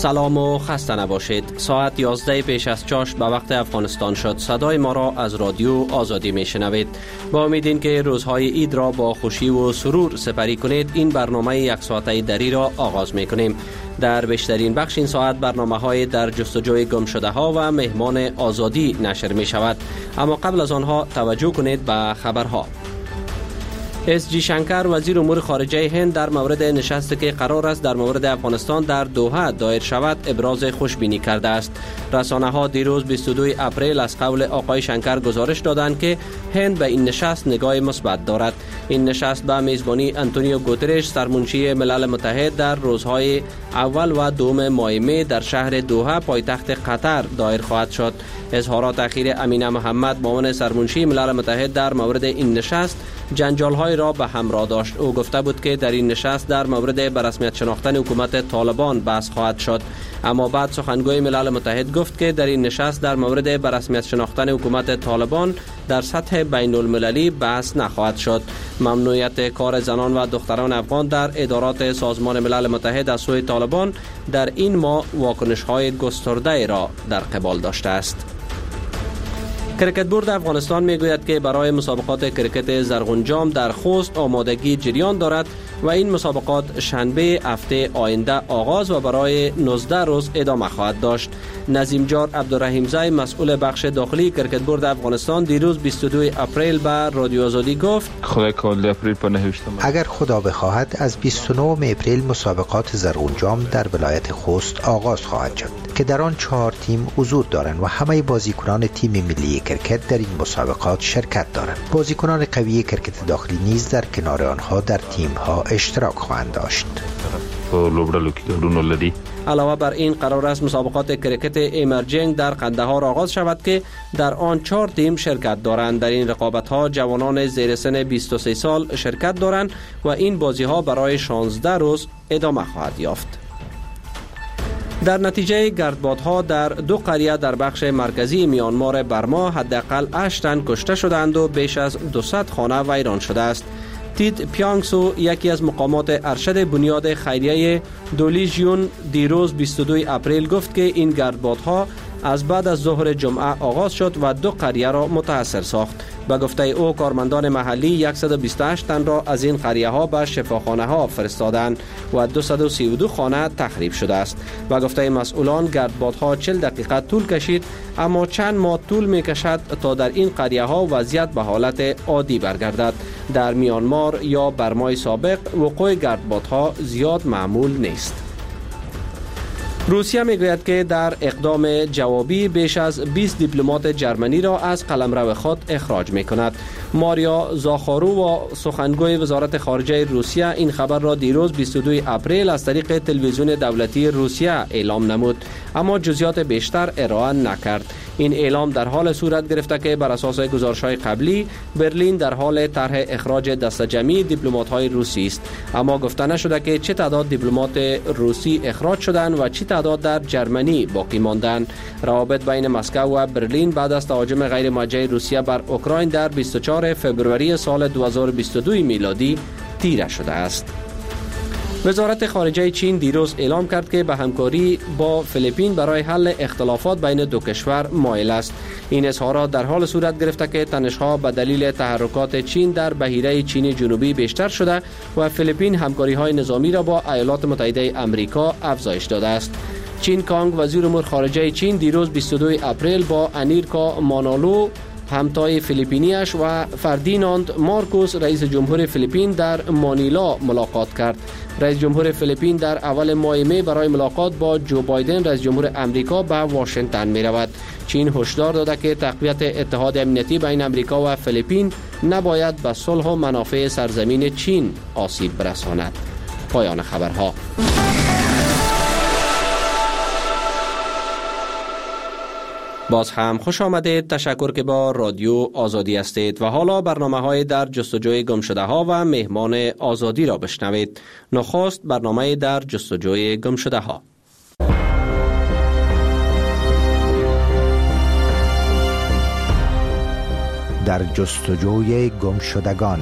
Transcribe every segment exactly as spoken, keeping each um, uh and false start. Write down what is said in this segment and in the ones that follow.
سلام و خسته نباشید. ساعت یازده پیش از چاش به وقت افغانستان شد. صدای ما را از رادیو آزادی می شنوید. با امید این که روزهای عید را با خوشی و سرور سپری کنید، این برنامه یک ساعته دری را آغاز می کنیم. در بیشترین بخش این ساعت برنامه های در جستجوی گم شده ها و مهمان آزادی نشر می شود. اما قبل از آنها توجه کنید به خبرها. اس جی شنکر وزیر امور خارجه هند در مورد نشستی که قرار است در مورد افغانستان در دوحه دایر شود ابراز خوشبینی کرده است. رسانه ها دیروز بیست و دو اپریل از قول آقای شنکر گزارش دادند که هند به این نشست نگاه مثبت دارد. این نشست به میزبانی انتونیو گوترش سرمنشی ملل متحد در روزهای اول و دوم ماه می در شهر دوحه پایتخت قطر دایر خواهد شد. اظهارات اخیر امینه محمد معاون سرمنشی ملل متحد در مورد این نشست جنجال‌های را به همراه داشت. او گفته بود که در این نشست در مورد به رسمیت شناختن حکومت طالبان بحث خواهد شد، اما بعد سخنگوی ملل متحد گفت که در این نشست در مورد به رسمیت شناختن حکومت طالبان در سطح بین المللی بحث نخواهد شد. ممنوعیت کار زنان و دختران افغان در ادارات سازمان ملل متحد از سوی طالبان در این ماه واکنش‌های گسترده را در قبال داشته است. کرکت بورد افغانستان میگوید که برای مسابقات کرکت زرغونجام در خوست آمادگی جریان دارد و این مسابقات شنبه هفته آینده آغاز و برای نوزده روز ادامه خواهد داشت. نظیم جار عبدالرحیم زی مسئول بخش داخلی کرکت بورد افغانستان دیروز بیست و دو اپریل به رادیو آزادی گفت اگر خدا بخواهد از بیست و نه اپریل مسابقات زرغونجام در ولایت خوست آغاز خواهد شد که در آن چهار تیم حضور دارند و همه بازیکنان تیم ملی کرکت در این مسابقات شرکت دارند. بازیکنان قوی کرکت داخلی نیز در کنار آنها در تیم‌ها اشتراک خواهند داشت. علاوه بر این قرار است مسابقات کرکت ایمرجنگ در قندهار آغاز شود که در آن چهار تیم شرکت دارند. در این رقابت‌ها جوانان زیر سن بیست و سه سال شرکت دارند و این بازی‌ها برای شانزده روز ادامه خواهد یافت. در نتیجه گردبادها در دو قریه در بخش مرکزی میانمار برما حداقل هشت تن کشته شدند و بیش از دویست خانه ویران شده است. تیت پیانگسو یکی از مقامات ارشد بنیاد خیریه دولیژیون دیروز بیست و دو اپریل گفت که این گردبادها از بعد از ظهر جمعه آغاز شد و دو قریه را متاثر ساخت. به گفته او کارمندان محلی صد و بیست و هشت تن را از این قریه ها به شفاخانه ها فرستادند و دویست و سی و دو خانه تخریب شده است. به گفته مسئولان گردبادها چهل دقیقه طول کشید، اما چند ماه طول می کشد تا در این قریه ها وضعیت به حالت عادی برگردد. در میانمار یا برمای سابق وقوع گردبادها زیاد معمول نیست. روسیه میگوید که در اقدام جوابی بیش از بیست دیپلمات جرمنی را از قلمرو خود اخراج میکند. ماریا زاخارو و سخنگوی وزارت خارجه روسیه این خبر را دیروز بیست و دو اپریل از طریق تلویزیون دولتی روسیه اعلام نمود، اما جزئیات بیشتر ارائه نکرد. این اعلام در حال صورت گرفته که بر اساس گزارش‌های قبلی برلین در حال طرح اخراج دسته جمعی دیپلمات‌های روسی است، اما گفته نشده که چه تعداد دیپلمات روسی اخراج شدند و چه تعداد در جرمنی باقی ماندند. روابط بین مسکو و برلین بعد از تهاجم غیر موجه روسیه بر اوکراین در بیست و چهارم فوریه سال دو هزار و بیست و دو میلادی تیره شده است. وزارت خارجه چین دیروز اعلام کرد که به همکاری با فیلیپین برای حل اختلافات بین دو کشور مایل است. این اظهارات در حال صورت گرفته که تنش‌ها به دلیل تحرکات چین در بحیره چین جنوبی بیشتر شده و فیلیپین همکاری‌های نظامی را با ایالات متحده آمریکا افزایش داده است. چین کانگ وزیر امور خارجه چین دیروز بیست و دو اپریل با انیرکا مانالو همتای فیلیپینیش و فردیناند مارکوس رئیس جمهور فیلیپین در مانیلا ملاقات کرد. رئیس جمهور فیلیپین در اول ماه می برای ملاقات با جو بایدن رئیس جمهور امریکا به واشنگتن می رود. چین هشدار داده که تقویت اتحاد امنیتی بین امریکا و فیلیپین نباید به صلح و منافع سرزمین چین آسیب برساند. پایان خبرها. باز هم خوش آمدید. تشکر که با رادیو آزادی هستید و حالا برنامه های در جستجوی گم شده ها و مهمان آزادی را بشنوید. نخست برنامه در جستجوی گم شده ها. در جستجوی گم شدگان.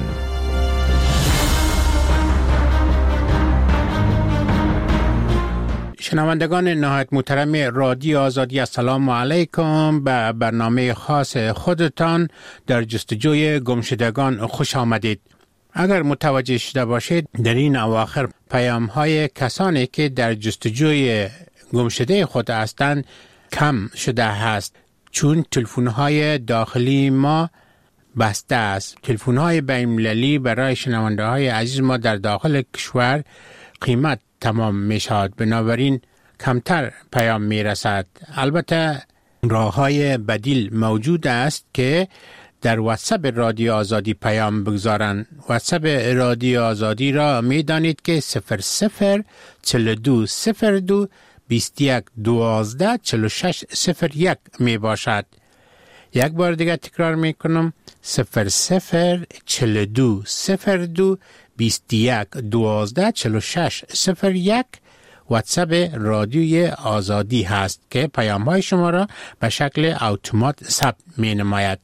شنوندگان نهایت محترم رادیو آزادی، السلام علیکم. به برنامه خاص خودتان در جستجوی گمشدگان خوش آمدید. اگر متوجه شده باشید در این اواخر پیام های کسانی که در جستجوی گمشده خود هستند کم شده است، چون تلفن های داخلی ما بسته است. تلفن های بین المللی برای شنونده های عزیز ما در داخل کشور قیمت تمام می شود، بنابراین کمتر پیام می رسد. البته راه های بدیل موجود است که در واتساپ رادیو آزادی پیام بگذارند. واتساپ رادیو آزادی را می دانید که صفر صفر چل دو صفر دو بیست یک دوازده چل و شش صفر یک می باشد. یک بار دیگه تکرار می کنم، صفر صفر چل دو صفر دو بیست یک دوازده چل و شش صفر یک واتساپ رادیوی آزادی هست که پیام های شما را به شکل اتومات ثبت می نماید.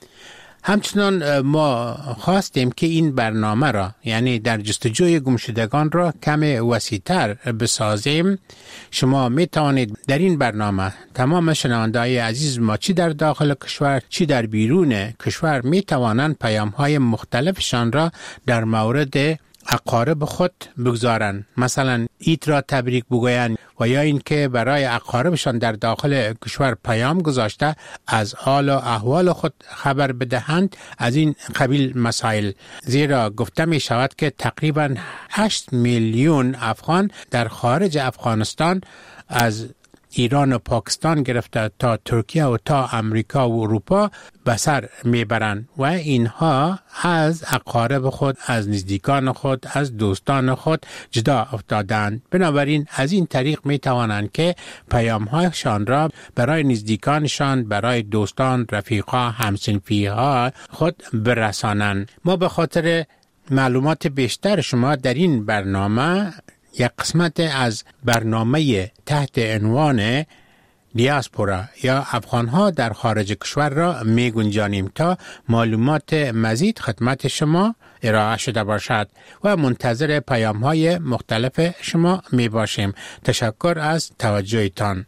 همچنان ما خواستیم که این برنامه را، یعنی در جستجوی گمشدگان را کم وسیع‌تر بسازیم. شما می توانید در این برنامه تمام شنونده‌های عزیز ما چی در داخل کشور چی در بیرون کشور می توانند پیام های مختلفشان را در مورد اقارب خود بگذارند. مثلا عید را تبریک بگویند و یا اینکه برای اقاربشان در داخل کشور پیام گذاشته از حال و احوال خود خبر بدهند. از این قبیل مسائل، زیرا گفته می شود که تقریبا هشت میلیون افغان در خارج افغانستان از ایران و پاکستان گرفته تا ترکیه و تا امریکا و اروپا به سر میبرند و اینها از اقارب خود، از نزدیکان خود، از دوستان خود جدا افتادند. بنابراین از این طریق می توانند که پیام هایشان را برای نزدیکانشان، برای دوستان، رفیقا، همسنفی ها خود برسانند. ما به خاطر معلومات بیشتر شما در این برنامه یک قسمت از برنامه تحت عنوان دیاسپورا یا افغانها در خارج کشور را می گنجانیم تا معلومات مزید خدمت شما ارائه شده باشد و منتظر پیام های مختلف شما می باشیم. تشکر از توجهتان.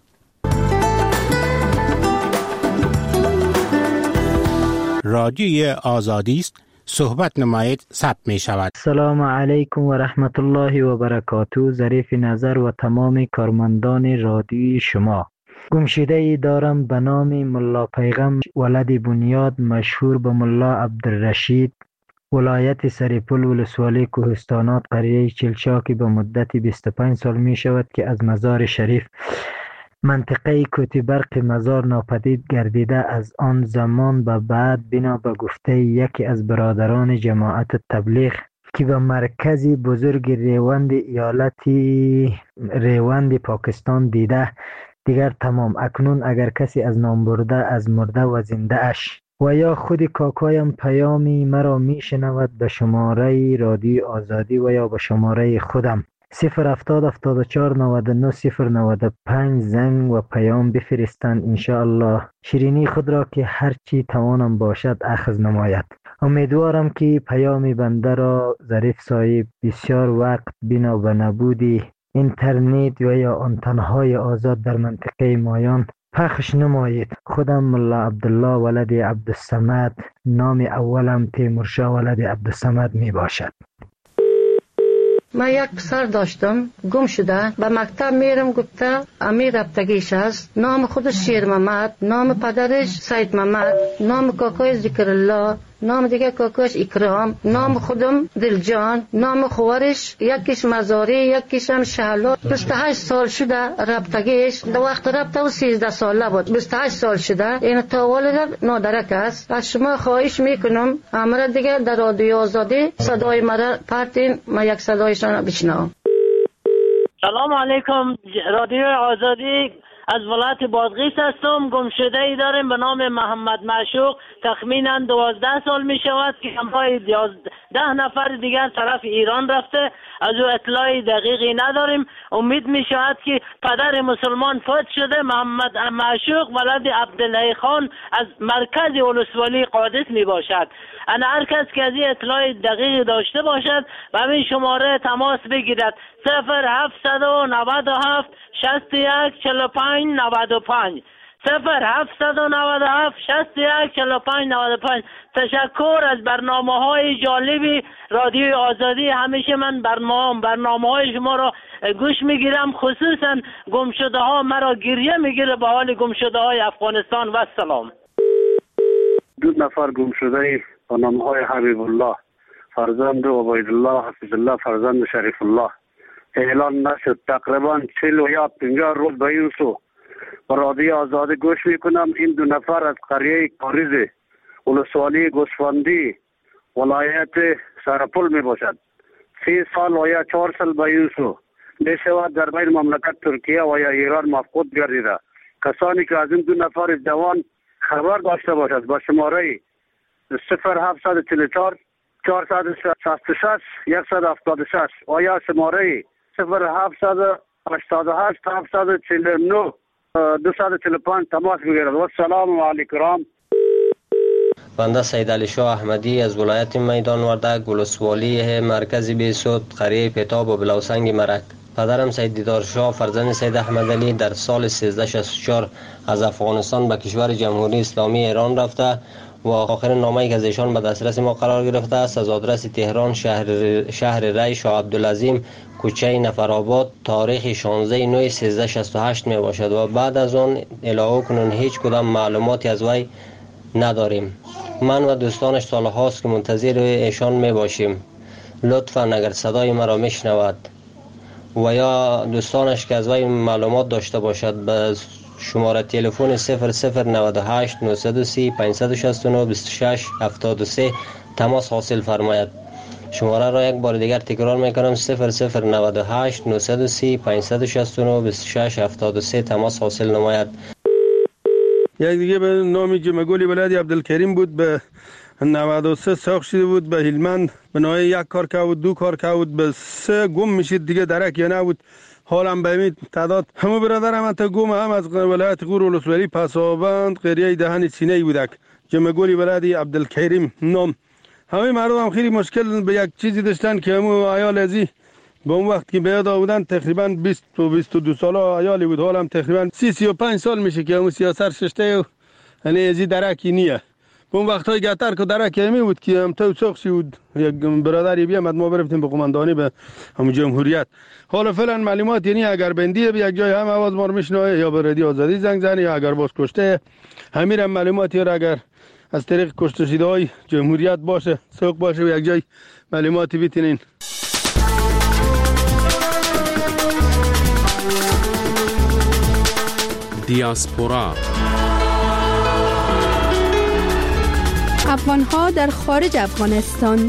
رادیوی آزادی است، صحبت نمایید ثبت می شود. سلام علیکم و رحمت الله و برکاته. ظریف نظر و تمام کارمندان رادیوی شما. گمشده ای دارم به نام ملا پیغم ولد بنیاد، مشهور به ملا عبدالرشید، ولایت سریپل، ولسوالی کوهستانات، قریه چلچاکی. به مدت بیست و پنج سال می شود که از مزار شریف منطقه کوتی برق مزار ناپدید گردیده. از آن زمان به بعد بنا به گفته یکی از برادران جماعت تبلیغ که به مرکزی بزرگ ریوند ایالتی ریوند پاکستان دیده، دیگر تمام. اکنون اگر کسی از نام برده از مرده و زنده اش و یا خود کاکایم پیامی مرا می شنود، به شماره رادیو آزادی و یا به شماره خودم صفر هفتاد هفتاد و چهار نود و نه صفر نود و پنج زنگ و پیام بفرستند. انشاءالله شیرینی خود را که هرچی توانم باشد اخذ نماید. امیدوارم که پیام بنده را ظریف صاحب بسیار وقت بنا به نبودی اینترنت و یا آنتنهای آزاد در منطقه مایان پخش نمایید. خودم ملا عبدالله ولد عبدالصمد، نام اولم تیمورشاه ولد عبدالصمد می باشد. من یک پسر داشتم گم شده، به مکتب میرم، گفته امیر رفتگیش است. نام خودش شیر محمد، نام پدرش سید محمد، نام کاکای ذکر الله، نام دیگه کاکاش اکرام، نام خودم دلجان، نام خوارش یکیش مزاری یکیش هم شهلا. بیست و هشت سال شده رفتگیش، در وقت رفته و سیزده ساله بود. بیست و هشت سال شده، این تا والد نادرک است. از شما خواهش میکنم امر دیگه در رادیو آزادی صدای مرا پرتین، ما یک صدایشان بشنوم. سلام علیکم. رادیو آزادی از ولایت بادغیس هستم. گمشده ای داریم به نام محمد معشوق، تخمینا دوازده سال می شود که همراه ده نفر دیگر طرف ایران رفته. از او اطلاع دقیقی نداریم. امید می شود که پدر مسلمان فوت شده، محمد معشوق ولد عبدالله خان از مرکز ولسوالی قادس می باشد. انا هر کس که از این اطلاع دقیق داشته باشد و همین شماره تماس بگیرد: صفر هفتصد و نود و هفت شصت و یک چهل و پنج نود و پنج صفر هفتصد و نود و هفت شصت و یک چهل و پنج نود و پنج. تشکر از برنامه های جالبی رادیوی آزادی. همیشه من برنامه برنامه های شما را گوش میگیرم، خصوصا گمشده ها مرا گریه میگیره به حال گمشده های افغانستان. و سلام. دو نفر گمشده با نام های حبیب الله فرزند عبید الله حفظ الله فرزند شریف الله اعلان نشد. تقریبا چهل و یا پنجاه روز به این سو رادیو آزادی گوش میکنم. این دو نفر از قریه کاریز ولسوالی گوسفندی ولایت سرپل می باشد. سی سال و یا چهار سال به این سو می شود در بین مملکت ترکیه و یا ایران مفقود گردیده. کسانی که از این دو نفر جوان خبر داشته باشد با شماره صفر هفتصد و چهل و چهار چهارصد و شصت و شش صد و هفتاد و شش و یا شماره صفر هفتصد و هشتاد و هشت هفتصد و چهل و نه دویست و چهل و پنج تماس بگیرد. و السلام علیکم. بنده سید علی شاه احمدی از ولایت میدان وردک ولسوالی مرکزی بیسود قریه پیتاب و بلوسنگ مرک. پدرم سید دیدار شاه فرزند سید احمد علی در سال سیزده شصت و چهار از افغانستان به کشور جمهوری اسلامی ایران رفته و آخر نامه‌ای که از ایشان به دسترس ما قرار گرفته است از آدرس تهران شهر شهر ری شاه عبدالعظیم کوچه نفرآباد تاریخ شانزده نه سیزده شصت و هشت می باشد و بعد از آن الهو کنون هیچ کدام معلوماتی از وی نداریم. من و دوستانش سال هاست که منتظر ایشان می باشیم. لطفاً اگر صدای مرا میشنود و یا دوستانش که از وی معلومات داشته باشد به شماره تلفن صفر صفر نود و هشت نهصد و سی پانصد و شصت و نه بیست و شش هفتاد و سه تماس حاصل فرماید. شماره را یک بار دیگر تکرار میکنم: صفر صفر نود و هشت نهصد و سی پانصد و شصت و نه بیست و شش هفتاد و سه تماس حاصل نماید. یک دیگه به نام جمگولی ولادی عبدالکریم بود، به نود و سه ساخت شده بود، به هلمند به نوع یک کار که بود دو کار که بود به سه گم میشید دیگه درک یا نبود. حالم به این تعداد همه برادرم انتا گم هم از ولایت غور ولسوالی پسابند قریه دهن سینه بودک. جمگولی ولادی عبدالکریم نام. همه مردم هم خیلی مشکل به یک چیزی داشتن که همو عیال ازی به اون وقت که بیاد آودن تقریبا بیست و بیست و دو ساله عیالی بود. حالا هم تقریبا سی سی و پنج سال میشه که همو سیاست ششته و یعنی ازی درکی نیه. به اون وقت های گتر که درکی همی بود که هم تو سخشی بود یک برادری بیامد ما برفتیم به قماندانی به همو جمهوریت. حالا فعلا معلومات یعنی اگر بندیه به یک جای هم آواز ما رو میشنوه یا به رادیو آزادی زنگ زنه یا اگر باز کشته همین هم معلوماتی را اگر از طریق کشته شده های جمهوریت باشه سوق باشه و یک جای معلوماتی بیتینین. دیاسپورا افغان‌ها در خارج افغانستان.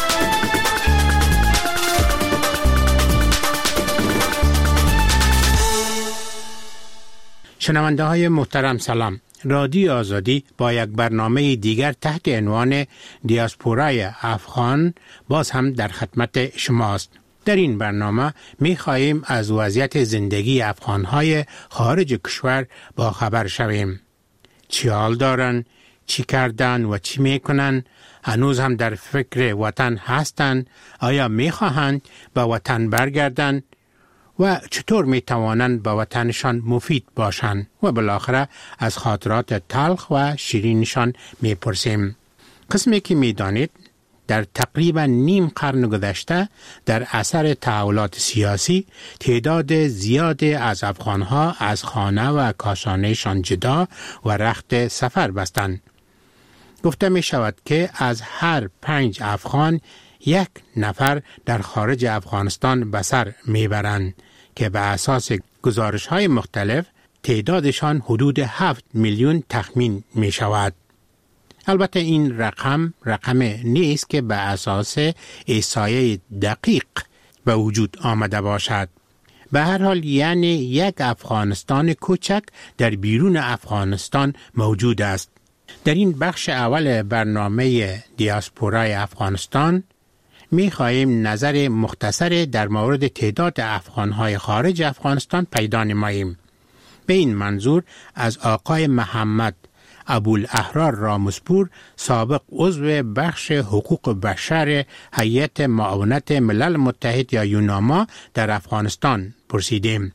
شنونده های محترم سلام. رادیو آزادی با یک برنامه دیگر تحت عنوان دیاسپورای افغان باز هم در خدمت شماست. در این برنامه می خواهیم از وضعیت زندگی افغانهای خارج کشور با خبر شویم. چی حال دارن، چی کردن و چی می کنن، هنوز هم در فکر وطن هستند، آیا می خواهند به وطن برگردند و چطور می توانند به وطنشان مفید باشند و بالاخره از خاطرات تلخ و شیرینشان می پرسیم. قسمی که می دانید در تقریبا نیم قرن گذشته در اثر تحولات سیاسی تعداد زیادی از افغانها از خانه و کاشانهشان جدا و رخت سفر بستند. گفته می شود که از هر پنج افغان یک نفر در خارج افغانستان به سر می برند که به اساس گزارش های مختلف تعدادشان حدود هفت میلیون تخمین می شود. البته این رقم رقم نیست که به اساس احصایه دقیق به وجود آمده باشد. به هر حال یعنی یک افغانستان کوچک در بیرون افغانستان موجود است. در این بخش اول برنامه دیاسپورای افغانستان می خواهیم نظر مختصر در مورد تعداد افغانهای خارج افغانستان پیدا نماییم. به این منظور از آقای محمد ابوالاحرار رامسپور، سابق عضو بخش حقوق بشر هیئت معاونت ملل متحد یا یوناما در افغانستان پرسیدیم.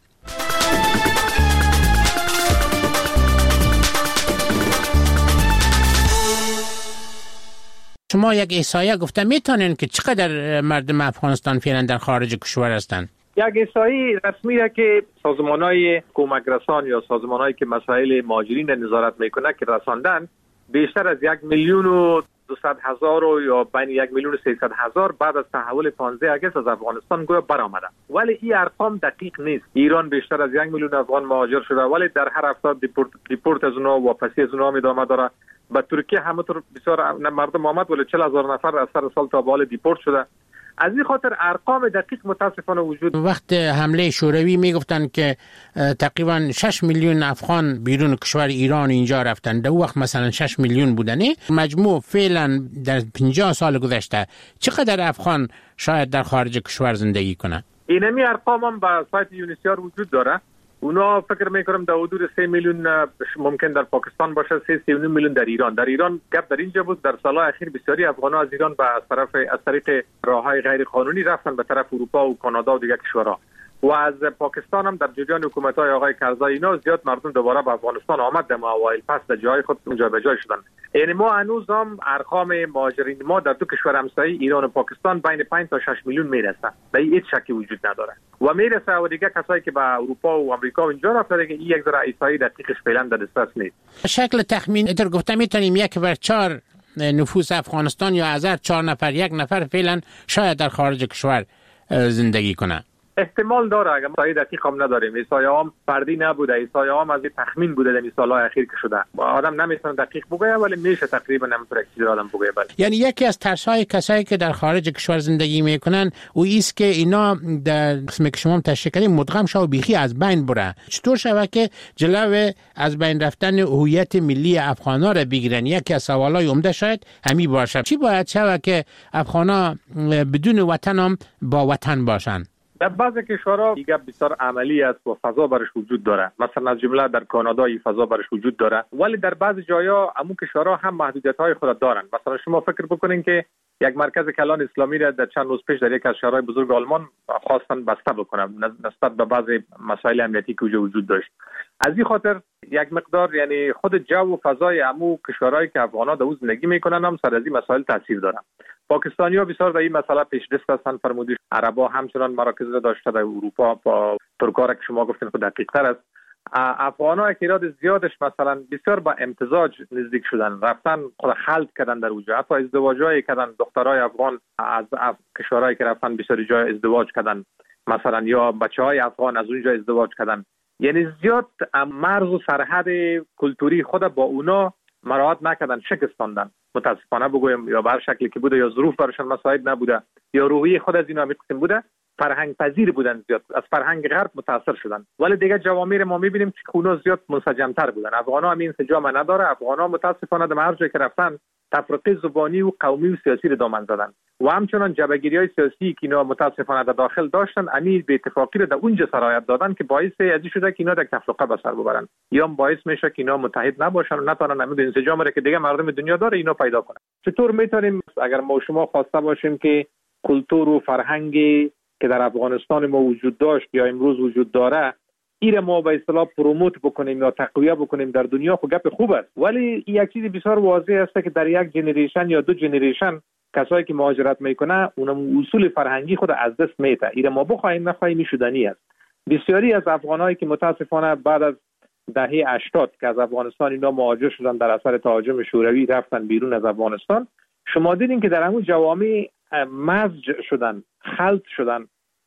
شما یک احصایه گفته میتونین که چقدر مردم افغانستان فعلا در خارج کشور هستند؟ یک احصایی رسمیه که سازمان‌های کمک رسان یا سازمان‌هایی که مسائل مهاجرین نظارت میکنه که رساندن بیشتر از یک میلیون و دویست هزار و یا بین یک میلیون و سیصد هزار بعد از تحول پانزده اگست از افغانستان گویا برآمده. ولی این ارقام دقیق نیست. ایران بیشتر از یک میلیون افغان مهاجر شده ولی در هر هفته دیپورت دیپورت از اونها واپسی از اونها ادامه داره. به ترکیه همونطور بسیار مردم آمد ولی چهل هزار نفر از سر سال تا به حال دیپورت شده. از این خاطر ارقام دقیق متاسفانه وجود. وقت حمله شوروی میگفتن که تقریبا شش میلیون افغان بیرون کشور ایران اینجا رفتن. در وقت مثلا شش میلیون بودنه. مجموع فعلا در پنجاه سال گذشته چقدر افغان شاید در خارج کشور زندگی کنه؟ اینمی ارقام هم به سایت یونیسیار وجود داره. اونا فکر میکنم در حدود سه میلیون ممکن در پاکستان باشه، سه سه میلیون در ایران. در ایران گپ در اینجا بود در سالهای اخیر بسیاری افغان‌ها از ایران به از طرف از طریق راههای غیر قانونی رفتن به طرف اروپا و کانادا و دیگر کشورها. و از پاکستان هم در جریان حکومت‌های آقای کرزای اینا زیاد مردم دوباره به افغانستان آمد در اوایل پس در جای خود اونجا به جای شدن. یعنی ما هنوز هم ارقام مهاجرین ما در دو کشور همسایه ایران و پاکستان بین پنج تا شش میلیون میرسه. در هیچ شکی وجود نداره. و میرسه و دیگه کسایی که به اروپا و آمریکا و اینجا رفتن که این یک ذره احصایی دقیقش فعلا در دسترس نیست. شکل تخمین اتر گفته میتونیم یک بر چهار نفوس افغانستان یا از هر چهار نفر یک نفر فعلا شاید در خارج کشور زندگی کنه. احتمال داره اگر احصایی دقیق هم نداریم. احصایی هم فردی نبوده، احصایی هم از تخمین بوده در سالهای اخیر که شده. آدم نمیتونه دقیق بگه ولی میشه تقریبا نمیتونه چیزی آدم بگه. بله. یعنی یکی از ترس‌های کسایی که در خارج کشور زندگی میکنن او است که اینا در قسمی که شما تشریح کردین مدغم شو و بیخی از بین بره. چطور شود که جلو از بین رفتن هویت ملی افغانا را بگیرن؟ یکی از سوالای عمده شاید همین باشه. چی باید شود که افغانا بدون وطن هم با وطن باشن؟ در بعضی کشورها دیگه بسیار عملی است و فضا برش وجود داره. مثلا از جمله در کانادا این فضا برش وجود داره. ولی در بعضی جاها همون کشورها هم محدودیت‌های خود دارن. مثلا شما فکر بکنین که یک مرکز کلان اسلامی را در چند روز پیش در یک از شهرهای بزرگ آلمان خواستن بسته بکنن نسبت به بعضی مسائل امنیتی که وجود داشت. از این خاطر یک مقدار یعنی خود جو و فضای عمو کشورهایی که افغان‌ها در اون زندگی میکنن هم سر از این مسائل تاثیر دارن. پاکستانی‌ها بسیار در این مسئله پیشرفت هستند. فرمودید عرب‌ها همچنان مراکز داشته در اروپا با ترک‌ها که شما گفتین خود دقیق‌تر است. افغان‌ها که ایراد زیادش مثلا بسیار با امتزاج نزدیک شدن، رفتن خود خلط کردن در اونجا، حتی ازدواج‌های کردن. دخترای افغان از کشورهایی که رفتن بسیار جای ازدواج کردن مثلا، یا بچه‌های افغان از اونجا ازدواج کردن. یعنی زیاد مرز و سرحد کلتوری خود با اونا مراعات نکردن، شکستاندن. متاسفانه بگویم یا به هر شکلی که بوده یا ظروف براشون مساعد نبوده یا روحیه خود از اینا میگفتیم بوده، فرهنگ پذیر بودن، زیاد از فرهنگ غرب متاثر شدن. ولی دیگه جوامع ما میبینیم که اونا زیاد منسجم‌تر بودن. افغان‌ها هم این انسجام نداره. افغان‌ها متاسفانه در هر جایی که رفتن تفرقه زبانی و قومی و سیاسی رو دامن زدن و همچنان جبهه‌گیری‌های سیاسی که اینا متاسفانه در داخل داشتن امیر به اتفاقی رو در اونجا سرایت دادن که باعث ازی شده که اینا در تفرقه به سر ببرن یا باعث میشه که اینا متحد نباشن و نتونن امید انسجام رو که دیگه مردم دنیا داره اینا پیدا کنن. چطور میتونیم اگر ما شما خواسته باشیم که کلتور و فرهنگی که در افغانستان ما وجود داشت یا امروز وجود داره ایره ما به اصطلاح پروموت بکنیم یا تقویه بکنیم در دنیا، خب گپ خوب است. ولی این یک چیز بسیار واضح است که در یک جنریشن یا دو جنریشن کسایی که مهاجرت میکنه اونم اصول فرهنگی خود از دست میده. ایره ما بخوایم نخواهیم شدنی است. بسیاری از افغانایی که متاسفانه بعد از دهه هشتاد که از افغانستان اینا مهاجر شدن در اثر تهاجم شوروی رفتن بیرون از افغانستان، شما دیدین که در همون جوامع مزج شدن، خلط شدن.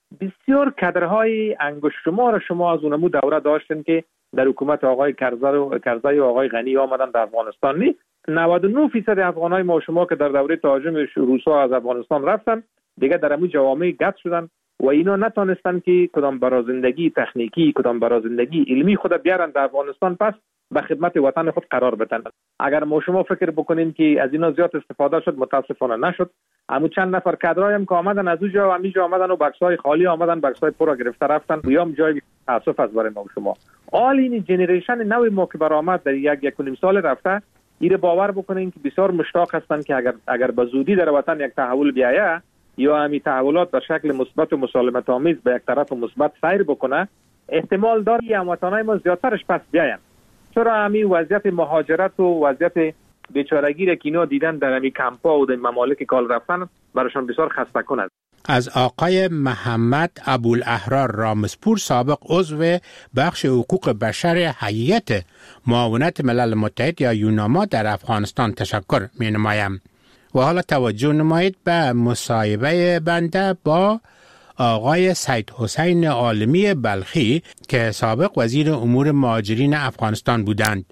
بسیار کادرهای انگشت شمار شما از اونمو دوره داشتن که در حکومت آقای کرزای و آقای غنی آمدن در افغانستان. نی نود و نه درصد افغانای ما شما که در دوره تهاجم روسا از افغانستان رفتن دیگه در همون جوامع گت شدن و اینا نتونستن که کدام برای زندگی تکنیکی کدام برای زندگی علمی خود بیارن در افغانستان. پس به خدمت وطن خود قرار بدن. اگر ما شما فکر بکنین که از اینا زیاد استفاده شد، متاسفانه نشد. اما چند نفر کادرای هم که آمدن از اونجا و همینجا آمدن و بکس‌های خالی آمدن، بکس‌های پر گرفته رفتن. بیام جای تاسف است برای ما شما. آل این جنریشن نوی ما که برآمد در یک یک و نیم سال رفته، ایره باور بکنین که بسیار مشتاق هستند که اگر اگر به زودی در وطن یک تحول بیاید یا همین تحولات به شکل مثبت و مسالمت آمیز به یک طرف مثبت سیر بکنه، احتمال داره که هموطنای ما زیادترش پس بیاین. چرا همین وضعیت مهاجرت و وضعیت بیچارگی را که اینا دیدن در همین کمپا و در ممالک کال رفتن براشون بسیار خسته کنه. از آقای محمد ابوالاحرار رامسپور، سابق عضو بخش حقوق بشر هیئت معاونت ملل متحد یا یوناما در افغانستان تشکر می نمایم. و حالا توجه نمایید به مصاحبه بنده با آقای سید حسین عالمی بلخی که سابق وزیر امور مهاجرین افغانستان بودند.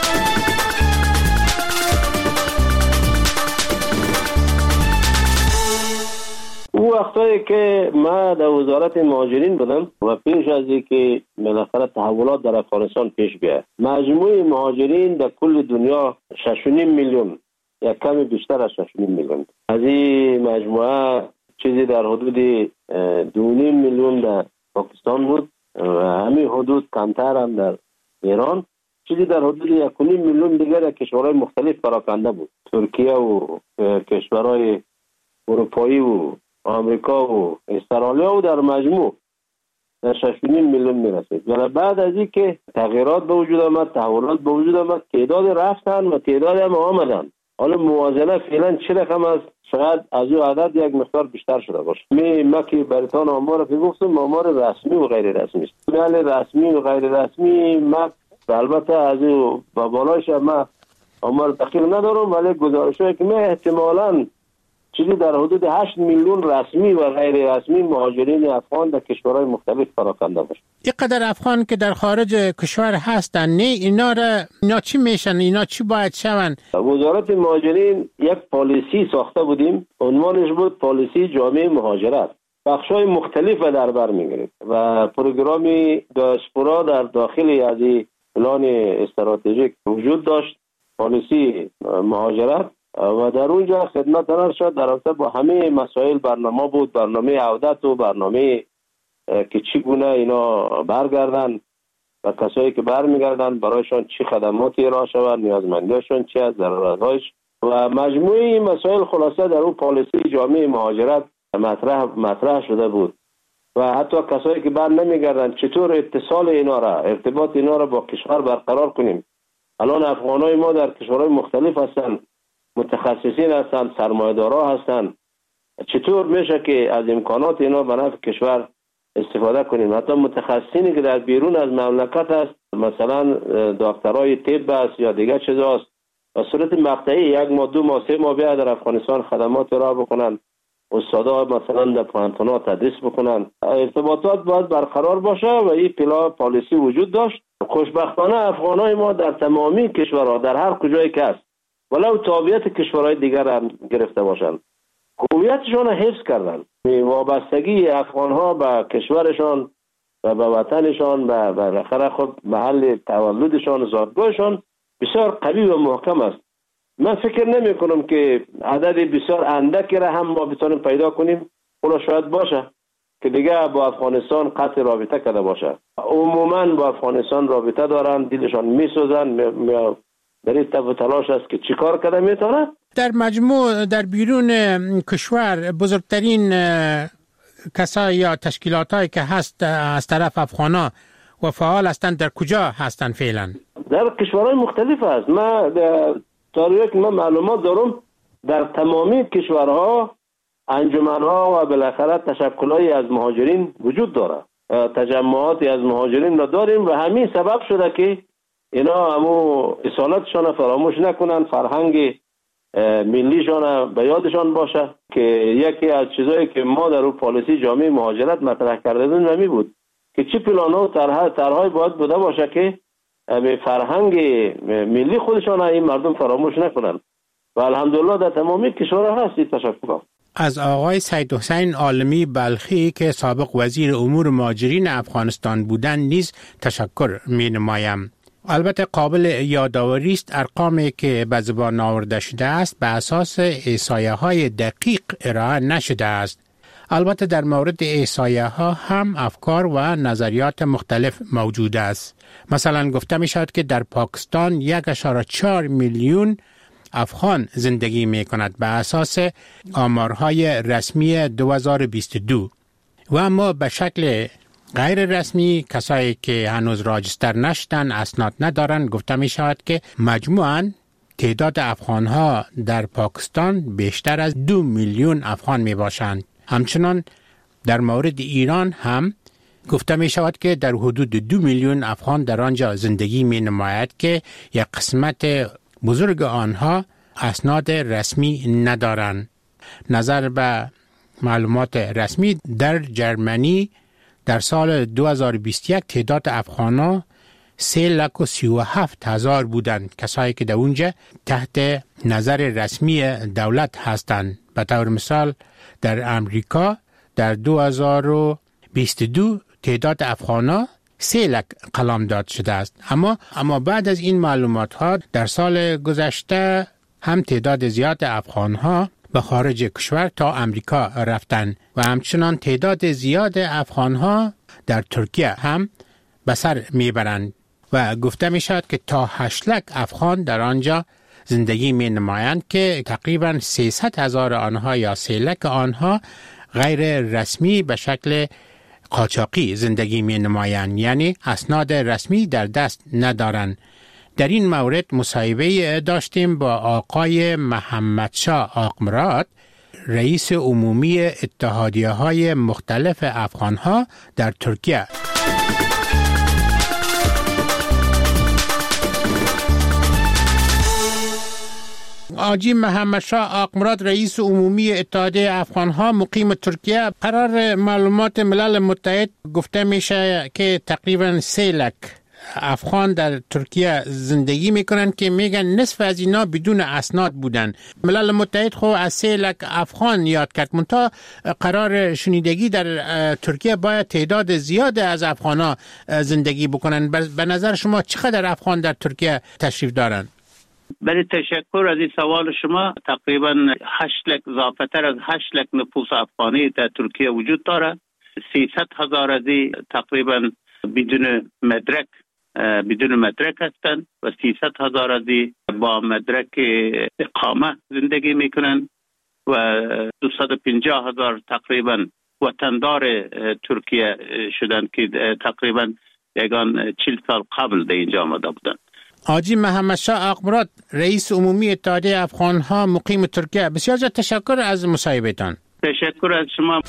او وقتایی که ما در وزارت مهاجرین بودم و پیش از اینکه بالاخره تحولات در افغانستان پیش بیاد، مجموع مهاجرین در کل دنیا شش و نیم میلیون یا کمی بیشتر از شش و نیم میلیون. از این مجموعه چیزی در حدود دو و نیم میلیون در پاکستان بود و همین حدود کمتر هم در ایران، چیزی در حدود یک و نیم میلیون دیگر در کشورهای مختلف پراکنده بود، ترکیه و کشورهای اروپایی و آمریکا و استرالیا و در مجموع در شش و نیم میلیون میرسید. و بعد از این که تغییرات به وجود آمد، تحولات به وجود آمد، تعداد رفتن و تعداد هم آمدن. حالا موازنه فعلا چه رقم است؟ شاید از او عدد یک مقدار بیشتر شده باشه. می ما که برتان آمار که گفتم آمار رسمی و غیر رسمی است. بله رسمی و غیر رسمی ما البته از او با بالایش ما آمار دقیق ندارم، ولی گزارش‌هایی که ما احتمالاً چیزی در حدود هشت میلیون رسمی و غیر رسمی مهاجرین افغان در کشورهای مختلف پراکنده باشه. اینقدر افغان که در خارج کشور هستن، نه اینا را اینا چی میشن؟ اینا چی باید شون؟ وزارت مهاجرین یک پالیسی ساخته بودیم، عنوانش بود پالیسی جامعه مهاجرت. بخش‌های مختلف در بر می‌گرفت و پروگرامی دیاسپورا در داخل از این پلان استراتژیک وجود داشت، پالیسی مهاجرت، و در اونجا خدمت نظر شد در رابطه با همه مسائل برنامه بود، برنامه عودت و برنامه که چگونه اینا برگردن و کسایی که برمیگردن برایشان چی خدماتی ارائه شود، نیازمندیشون چی است، ضرورت‌هایش و مجموعه این مسائل خلاصه در اون پالیسی جامعه مهاجرت مطرح مطرح شده بود. و حتی کسایی که بر نمیگردن چطور اتصال اینا را، ارتباط اینا را با کشور برقرار کنیم. الان افغانای ما در کشورهای مختلف هستند، متخصصین هستند، سرمایه‌دارا هستند، چطور میشه که از امکانات اینا به نفع کشور استفاده کنیم؟ حتی متخصصینی که در بیرون از مملکت است، مثلا دکترای طب است یا دیگر چیزاست، به صورت مقطعی یک ماه دو ماه سه ماه بیا در افغانستان خدمات را بکنن، استادا مثلا در پانتونا تدریس بکنن. ارتباطات باید برقرار باشه و این پلا پالیسی وجود داشت. خوشبختانه افغانای ما در تمامی کشورها در هر کجایی که است، ولو تابعیت کشورهای دیگر هم گرفته باشند، هویتشان حفظ کردن. وابستگی افغانها به کشورشان و به وطنشان و بالاخره خود محل تولدشان، زادگاهشان بسیار قوی و محکم است. من فکر نمی کنم که عدد بسیار اندکی را هم ما بتونیم پیدا کنیم. اونا شاید باشه که دیگه با افغانستان قطع رابطه کرده باشه. عموما با افغانستان رابطه دارن، دیلشان میسوزن، می در این تف و تلاش است که چیکار کرده میتونه. در مجموع در بیرون کشور بزرگترین کسایی یا تشکیلات هایی که هست از طرف افغانا و فعال هستند در کجا هستند فعلا؟ در کشورهای مختلف است. ما تاریخ که من معلومات دارم در تمامی کشورها انجمنها و بالاخره تشکلایی از مهاجرین وجود داره، تجمعاتی از مهاجرین را داریم و همین سبب شده که اینا همو اصالتشان فراموش نکنن، فرهنگ ملیشان به یادشان باشه که یکی از چیزایی که ما در اون پالیسی جامعه مهاجرت مطرح کرده بودیم نمی بود که چی پلان‌ها و طرح طرح‌های باید بوده باشه که به فرهنگ ملی خودشان این مردم فراموش نکنن و الحمدلله در تمامی کشورها هستی. تشکر از آقای سید حسین عالمی بلخی که سابق وزیر امور مهاجرین افغانستان بودند نیز تشکر می نمایم. البته قابل یادآوری است ارقامی که به زبان آورده شده است به اساس احصایه های دقیق ارائه نشده است. البته در مورد احصایه ها هم افکار و نظریات مختلف موجود است. مثلا گفته می شود که در پاکستان یک و چهار میلیون افغان زندگی می کند به اساس آمارهای رسمی دو هزار و بیست و دو و اما به شکل غیر رسمی کسایی که هنوز راجستر نشدن اسناد ندارن گفته می شود که مجموعاً تعداد افغان ها در پاکستان بیشتر از دو میلیون افغان می باشند. همچنان در مورد ایران هم گفته می شود که در حدود دو میلیون افغان در آنجا زندگی می نماید که یک قسمت بزرگ آنها اسناد رسمی ندارند. نظر به معلومات رسمی در جرمنی در سال دو هزار و بیست و یک تعداد افغان‌ها سه لک و سی و هفت هزار بودند، کسایی که در اونجا تحت نظر رسمی دولت هستند. به طور مثال در امریکا در دو هزار و بیست و دو تعداد افغان‌ها سه لک قلمداد شده است. اما اما بعد از این معلومات ها در سال گذشته هم تعداد زیاد افغان‌ها به خارج کشور تا امریکا رفتن و همچنان تعداد زیاد افغان‌ها در ترکیه هم به سر میبرند و گفته می شود که تا هشت لک افغان در آنجا زندگی می نمایند که تقریبا سیصد هزار آنها یا سه لک آنها غیر رسمی به شکل قاچاقی زندگی می نمایند، یعنی اسناد رسمی در دست ندارند. در این مورد مصاحبه داشتیم با آقای محمدشاه آقمراد، رئیس عمومی اتحادیه های مختلف افغان ها در ترکیه. آجی محمدشاه آقمراد، رئیس عمومی اتحادیه افغان ها مقیم ترکیه. قرار معلومات ملل متحد گفته میشه که تقریبا سه لک افغان در ترکیه زندگی میکنن که میگن نصف از اینا بدون اسناد بودن. ملل متحد خو از سه لک افغان یاد کرد، منتها قرار شنیدگی در ترکیه باید تعداد زیاد از افغان ها زندگی بکنن. به نظر شما چقدر افغان در ترکیه تشریف دارن؟ بله، تشکر از این سوال شما. تقریبا هشت لک، اضافه تر از هشت لک نفوس افغانی در ترکیه وجود داره. سیصد هزار از این تقریبا بدون مدرک بدون مدرک هستند و سیصد هزار از این با مدرک اقامه زندگی میکنن و دویست و پنجاه هزار تقریبا وطندار ترکیه شدن که تقریبا یگان چهل سال قبل در اینجا آمده بودن. آجی محمدشاه آقمراد، رئیس عمومی اتحادیه افغان ها مقیم ترکیه، بسیار تشکر از مصاحبهتان. تشکر از شما.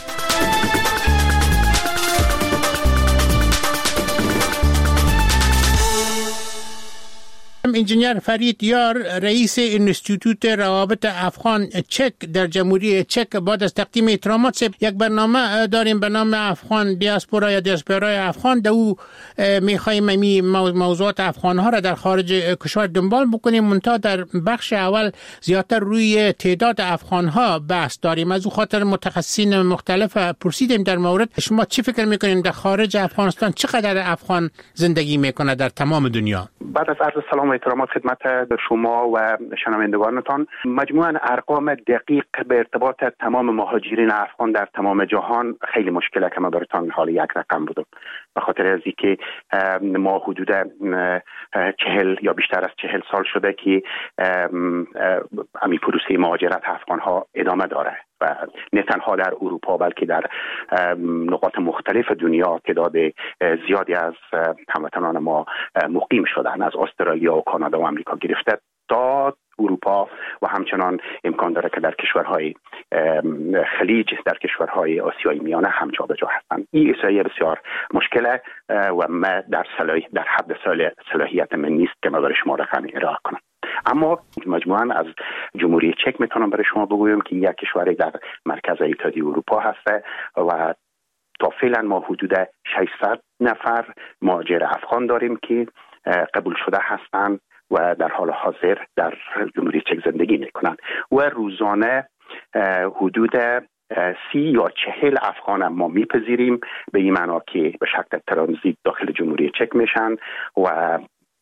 انجینیر فرید یار، رئیس انستیتوت روابط افغان چک در جمهوری چک، بعد از تقدیم احترامات سب یک برنامه داریم به نام افغان دیاسپورا یا دیاسپورای افغان. در او میخوایم می موضوعات افغان ها را در خارج کشور دنبال بکنیم، منتها در بخش اول زیادتر روی تعداد افغان ها بحث داریم. از او خاطر متخصصین مختلف پرسیدیم در مورد شما چی فکر میکنین در خارج افغانستان چقدر افغان زندگی میکنه در تمام دنیا؟ بعد از عرض سلام و احترامات خدمت شما و شنوندگانتان، مجموعاً ارقام دقیق به ارتباط تمام مهاجرین افغان در تمام جهان خیلی مشکله که ما براتون حال یک رقم بودم، به خاطر از اینکه ما حدود چهل یا بیشتر از چهل سال شده که امی پروسه مهاجرت افغان ها ادامه داره و نه تنها در اروپا بلکه در نقاط مختلف دنیا تعداد زیادی از هموطنان ما مقیم شدن، از استرالیا و کانادا و آمریکا گرفته تا اروپا و همچنان امکان داره که در کشورهای خلیج، در کشورهای آسیای میانه هم جا به جا هستند. این احصایه بسیار مشکله و ما در صلاح در حد صلاحیت من نیست که ما برای شما رقم ارائه کنم. اما مجموعاً از جمهوری چک میتونم برای شما بگویم که یک کشور در مرکز اتحادیه اروپا هست و تا فعلا ما حدود ششصد نفر مهاجر افغان داریم که قبول شده هستند و در حال حاضر در جمهوری چک زندگی میکنن و روزانه حدود سی یا چهل افغان ما میپذیریم، به این معنا که به شکل ترانزیت داخل جمهوری چک میشن و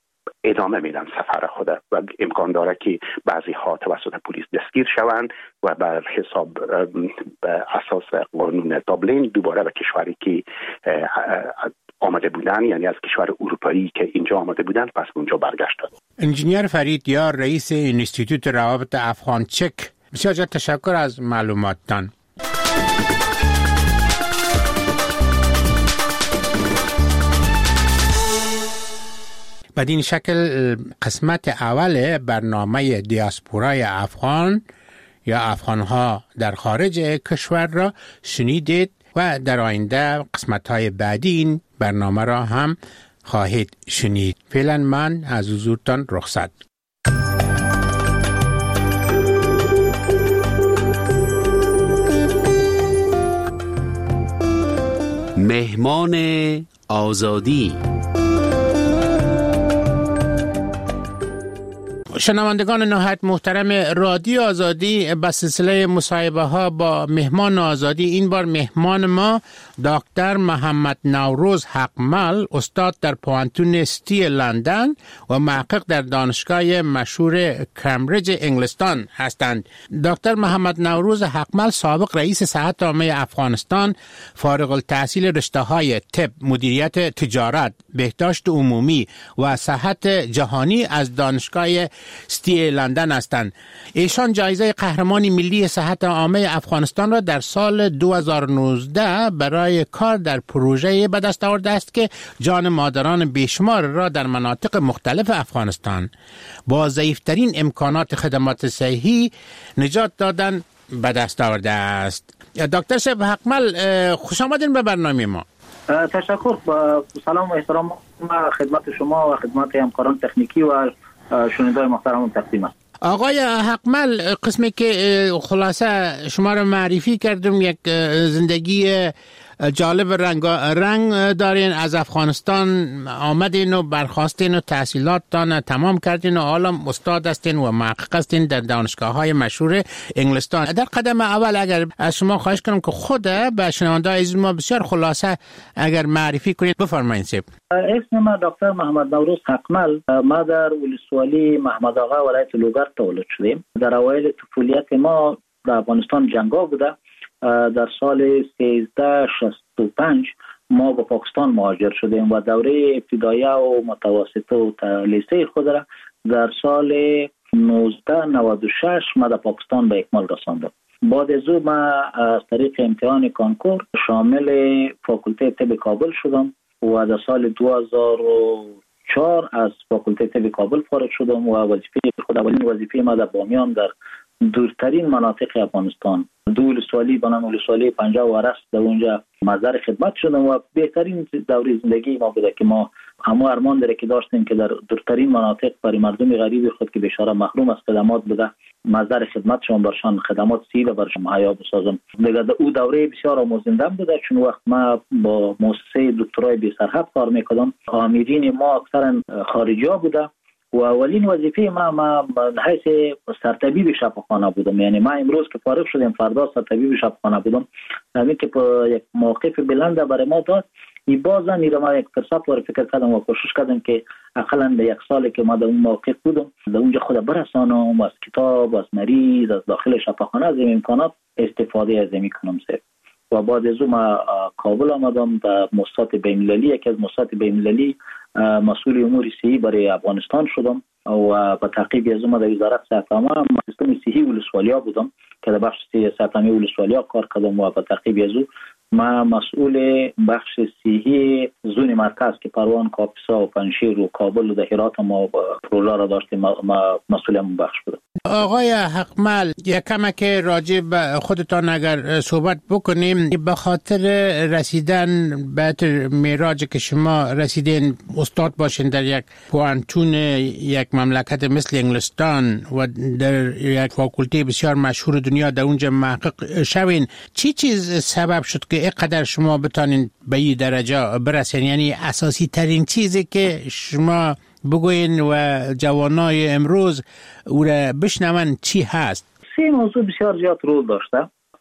ادامه میدن سفر خود و امکان داره که بعضی ها توسط پلیس دستگیر شوند و بر حساب به اساس قانون دابلین دوباره به کشوری که آمده بودن، یعنی از کشور اروپایی که اینجا آمده بودن، پس اونجا برگشتند. انجینیر فرید یار، رئیس انستیتوت روابط افغان چک، بسیار زیاد تشکر از معلوماتتان. بدین شکل قسمت اول برنامه دیاسپورای افغان یا افغانها در خارج کشور را شنیدید و در آینده قسمت‌های بعدی این برنامه را هم خواهید شنید. فعلا من از حضورتان رخصت. مهمان آزادی. شنوندگان نهایت محترم رادیو آزادی، به سلسله مصاحبه ها با مهمان آزادی، این بار مهمان ما دکتر محمد نوروز حقمل، استاد در پوانتون ستی لندن و محقق در دانشگاه مشهور کمبریج انگلستان هستند. دکتر محمد نوروز حقمل سابق رئیس صحت عامه افغانستان، فارغ التحصیل رشته های طب، مدیریت تجارت، بهداشت عمومی و صحت جهانی از دانشگاه ستی لندن هستند. ایشان جایزه قهرمان ملی صحت عامه افغانستان را در سال دو هزار و نوزده برای کار در پروژه به دست آورده است که جان مادران بیشمار را در مناطق مختلف افغانستان با ضعیفترین امکانات خدمات صحی نجات دادن به دست آورده است. دکتر شب حقمل، خوش آمدین به برنامه ما. تشکر. با سلام و احترام خدمت شما و خدمت همکاران تکنیکی و شنوندگان محترم تقدیم است. آقای حقمل، قسمی که خلاصه شما را معرفی کردم، یک زندگی جالب رنگ رنگ دارین. از افغانستان آمدین و برخواستین و تحصیلاتتان تمام کردین و حالا استاد هستین و محقق هستین در دانشگاه های مشهور انگلستان. در قدم اول اگر از شما خواهش کنم که خود به شنونده عزیز ما بسیار خلاصه اگر معرفی کنید، بفرمایید. اسم من دکتر محمد نوروز حقمل. ما در ولسوالی محمد آقا ولایت لوگر تولد شدیم. در اوایل طفولیت ما در افغانستان جنگا بوده. در سال سیزده شصت و پنج ما به پاکستان مهاجر شدیم و دوره ابتداییه و متوسطه و لیسه خود را در سال نوزده نود و شش ما در پاکستان به اکمال رساندم. بعد از او ما از طریق امتحان کانکور شامل فاکولته طب کابل شدم و در سال دو هزار و چهار از فاکولته طب کابل فارغ شدم و وظیفه خود اولین وظیفه ما در بامیان در دورترین مناطق افغانستان دو ولسوالی بنام ولسوالی پنجاه و رست در اونجا مزار خدمت شدم و بهترین دوره زندگی ما بوده که ما همه ارمان داره که داشتیم که در دورترین مناطق برای مردم غریب خود که بیچاره محروم از خدمات بوده مزار خدمتشون برشان خدمات سیل برشان مهیا بسازم. دیگه او دوره بسیار آموزنده بوده، چون وقت ما با مؤسسه دکترای بی سرحد کار میکردم. آمیرین ما اکثرا خارجی ها بوده و اولین وظیفه ما ما حیث سرطبیب شفاخانه بودم. یعنی ما امروز که فارغ شدیم فردا سرطبیب شفاخانه بودم. همین که یک موقف بلند برای ما داد، این بازم این ما یک فرصت وارد فکر کردم و کوشش کردم که اقلا در یک سال که ما در اون موقف بودم در اونجا خود برسانم و از کتاب، از مریض، از داخل شفاخانه، از این امکانات استفاده از این کنم سر. و بعد از اون ما کابل آمدم و مؤسسات بین‌المللی، یکی از مؤسسات بین‌المللی مسئول امور صحی برای افغانستان شدم و با تعقیب از اون در وزارت صحت عامه مسئول صحی ولسوالیا بودم که در بخش صحت عامه ولسوالیا کار کردم و با تعقیب از اون ما مسئول بخش صحی زون مرکز که پروان، کاپیسا و پنجشیر و کابل و در هرات ما پرولا را داشتیم، ما مسئول همون بخش بودم. آقای حقمل، یکم که راجع به خودتان اگر صحبت بکنیم، به خاطر رسیدن به معراج که شما رسیدین استاد باشین در یک پوانتون یک مملکت مثل انگلستان و در یک فاکولته بسیار مشهور دنیا در اونجا محقق شوین، چی چیز سبب شد که اینقدر شما بتانین به این درجه برسین؟ یعنی اساسی ترین چیزی که شما بگوین و جوانای امروز او را بشنون چی هست؟ سه موضوع بسیار زیاد رول داشته.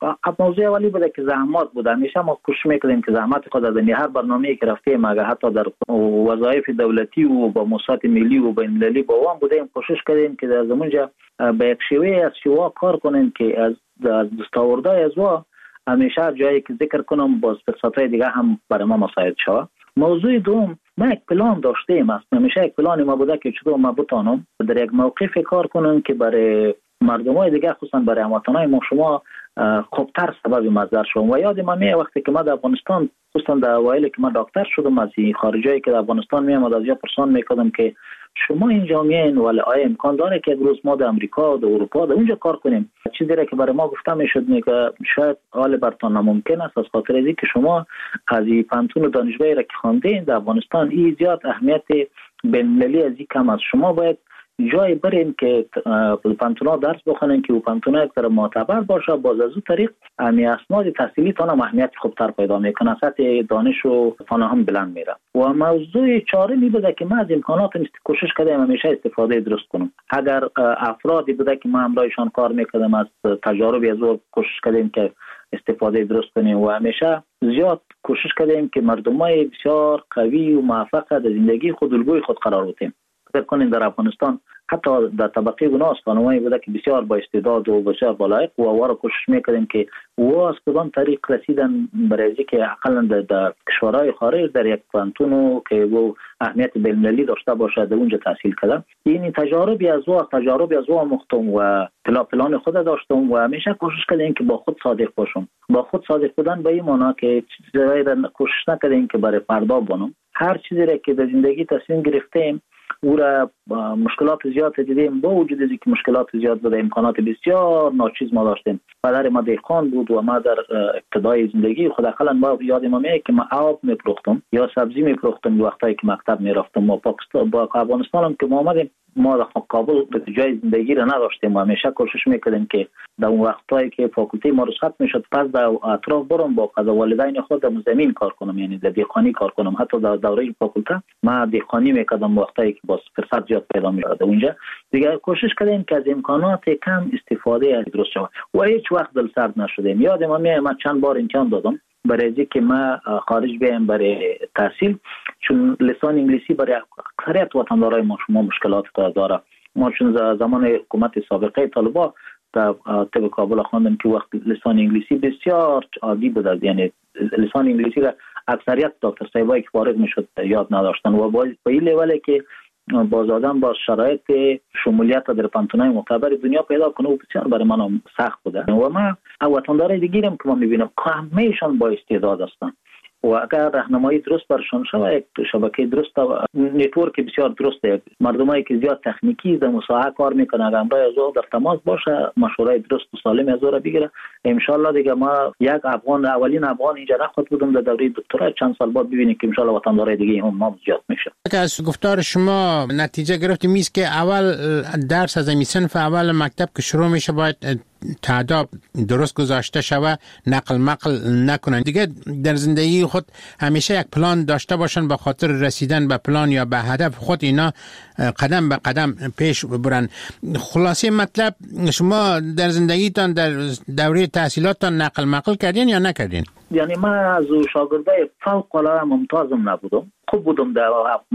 موضوع اولی بوده که زحمات بوده. همیشه ما کوشش میکردیم که زحمت خود از هر برنامه‌ای که رفتیم، اگر حتی در وظایف دولتی و با موسسات ملی و بین المللی با وام بودیم، کوشش کردیم که در زمانجا به یک شیوه از شیوه کار کنیم که از دستاوردهای از وا همیشه جایی که ذکر کنم باز فرصت‌های دیگه هم برای ما مساعد شود. موضوع دوم، ما یک پلان داشتیم، است همیشه یک پلان ما بوده که چطور ما بتانم در یک موقف کار کنم که برای مردمای دیگه خصوصا برای هموطنای ما شما خوبتر سبب مصدر شوم. و یاد من میاد وقتی که ما در افغانستان خصوصا در اوایل که ما دکتر شدم از خارجایی که در افغانستان میام از یا پرسان میکردم که شما اینجا میین ولی آیا امکان داره که یک روز ما در امریکا و در اروپا در اونجا کار کنیم؟ چیزی را که برای ما گفته میشد که شاید حال برتان ناممکن است، از خاطر اینکه که شما از این پانتون دانشگاهی را که خواندین در افغانستان این زیاد اهمیت بین‌المللی از این کم است. شما باید جای برین که پانتونا درس بخونن که او پانتونا یک طرف معتبر باشه، باز از اون طریق امی اسناد تحصیلی تان اهمیت خوبتر پیدا میکنه، سطح دانش و فناهم بلند میره. و موضوع چهارمی بوده که ما از امکانات کوشش کردیم همیشه استفاده درست کنیم. اگر افرادی بوده که ما همراهشان کار میکردیم از تجاربی از او کوشش کردیم که استفاده درست کنیم و همیشه زیاد کوشش کردیم که مردمای بسیار قوی و موفق در زندگی خود الگوی خود قرار بدیم. فکر کنیم در افغانستان حتی در طبقه گناس خانمایی بوده که بسیار با استعداد و بسیار بالایق و وارا کوشش میکردیم که و از کدام طریق رسیدن برای که اقلا در کشورهای خارج در یک پانتونو که و اهمیت بین‌المللی داشته باشه در اونجا تحصیل کردم. این تجاربی از او تجاربی از او مختم و پلا پلان خود داشتم و همیشه کوشش کردیم که با خود صادق باشم. با خود صادق بودن به این معنا که چیزایی را کوشش نکردیم که برای فردا بانم. هر چیزی را که در زندگی تصمیم گرفتیم او را مشکلات زیاد دیدیم، با وجود اینکه مشکلات زیاد بوده امکانات بسیار ناچیز ما داشتیم. پدر ما دهقان بود و ما در ابتدای زندگی خود اقلا ما یاد ما میاد که ما آب میپختم یا سبزی میپختم وقتی که مکتب میرفتم. ما پاکستان با افغانستان هم که ما آمدیم ما در کابل به جای زندگی را نداشتیم و همیشه کوشش میکردیم که در اون وقتایی که فاکولته ما رخصت میشد پس در اطراف برم با قضا والدین خود در زمین کار کنم، یعنی در دهقانی کار کنم. حتی در دوره فاکولته ما دهقانی میکردم وقتایی که باز فرصت زیاد پیدا میشد اونجا. دیگه کوشش کردیم که از امکانات کم استفاده از درست شود و هیچ وقت دل سرد نشدیم. یادم میاد من چند بار امتحان دادم برای اینکه ما خارج بیایم برای تحصیل، چون لسان انگلیسی برای اکثریت وطندارای ما شما مشکلات داره. ما چون زمان حکومت سابقه طالبا در طب کابل خواندم که وقت لسان انگلیسی بسیار عادی بود، یعنی لسان انگلیسی را اکثریت دکتر صاحبایی که فارغ میشد یاد نداشتن و با این لوله که باز آدم با شرایط شمولیت در پانتونای معتبر دنیا پیدا کنه و بسیار برای من سخت بوده. و ما وطندارای دیگرم که ما میبینم همه‌شان با استعداد هستن و اگر راهنمایی درست برشان شود، یک شبکه درست نتورک بسیار درسته، مردمایی که زیاد تکنیکی در مساحه کار میکنه اگر همراه از او در تماس باشه مشوره درست و سالم از او را بگیره، ان شاء الله دیگه ما یک افغان اولین افغان اینجا نخواهد بودم در دوره دکترا چند سال بعد ببینیم که ان شاء الله وطندارای دیگه هم ما زیاد میشه. از گفتار شما نتیجه گرفتیم میست که اول درس از این صنف اول مکتب که شروع میشه باید تعداد درست گذاشته شوه، نقل مقل نکنن. دیگه در زندگی خود همیشه یک پلان داشته باشن به خاطر رسیدن به پلان یا به هدف خود اینا قدم به قدم پیش برن. خلاصه مطلب شما در زندگیتان در دوره تحصیلاتتان نقل مقل کردین یا نکردین؟ یعنی من از شاگردای فوق العاده ممتازم نبودم، خوب بودم در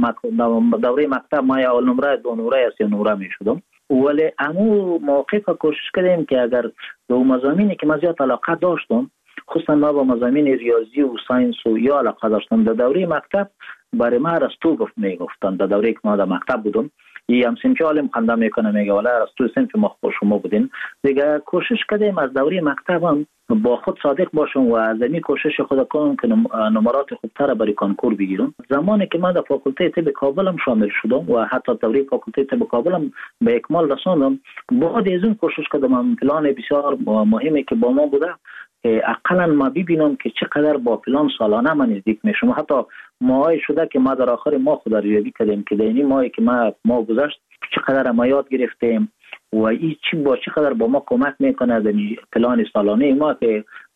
دوره مکتب، ما یا اول نمره دو نمره یا سه نمره می شدم، ولی امو موقف کوشش کردیم که اگر به مضامینی که من زیاد علاقه داشتم، خصوصا ما با مضامین ریاضی و ساینس و یا علاقه داشتم، در دوره مکتب برای ما ارسطو گفت میگفتن. در دوره که ما در مکتب بودم یه هم سنفی عالم خنده میکنه میگه ولی ارسطو سنفی ما خوش شما بودین. دیگه کوشش کردیم از دوره مکتب هم با خود صادق باشم و از این کوشش خود کنم که نمرات خوبتر برای کنکور بگیرم. زمانی که من در فاکولته طب کابل هم شامل شدم و حتی دوره فاکولته طب کابل هم به اکمال رساندم، بعد از اون کوشش کردم پلان بسیار مهمی که با ما بوده اقلا ما ببینم که چقدر با پلان سالانه من نزدیک میشم. حتی ماهای شده که ما در آخر ما خود ریاضی کردیم که در این ماهی که ما ما گذشت چقدر ما یاد گرفتیم و این چی با چقدر با ما کمک میکنه در پلان سالانه ما که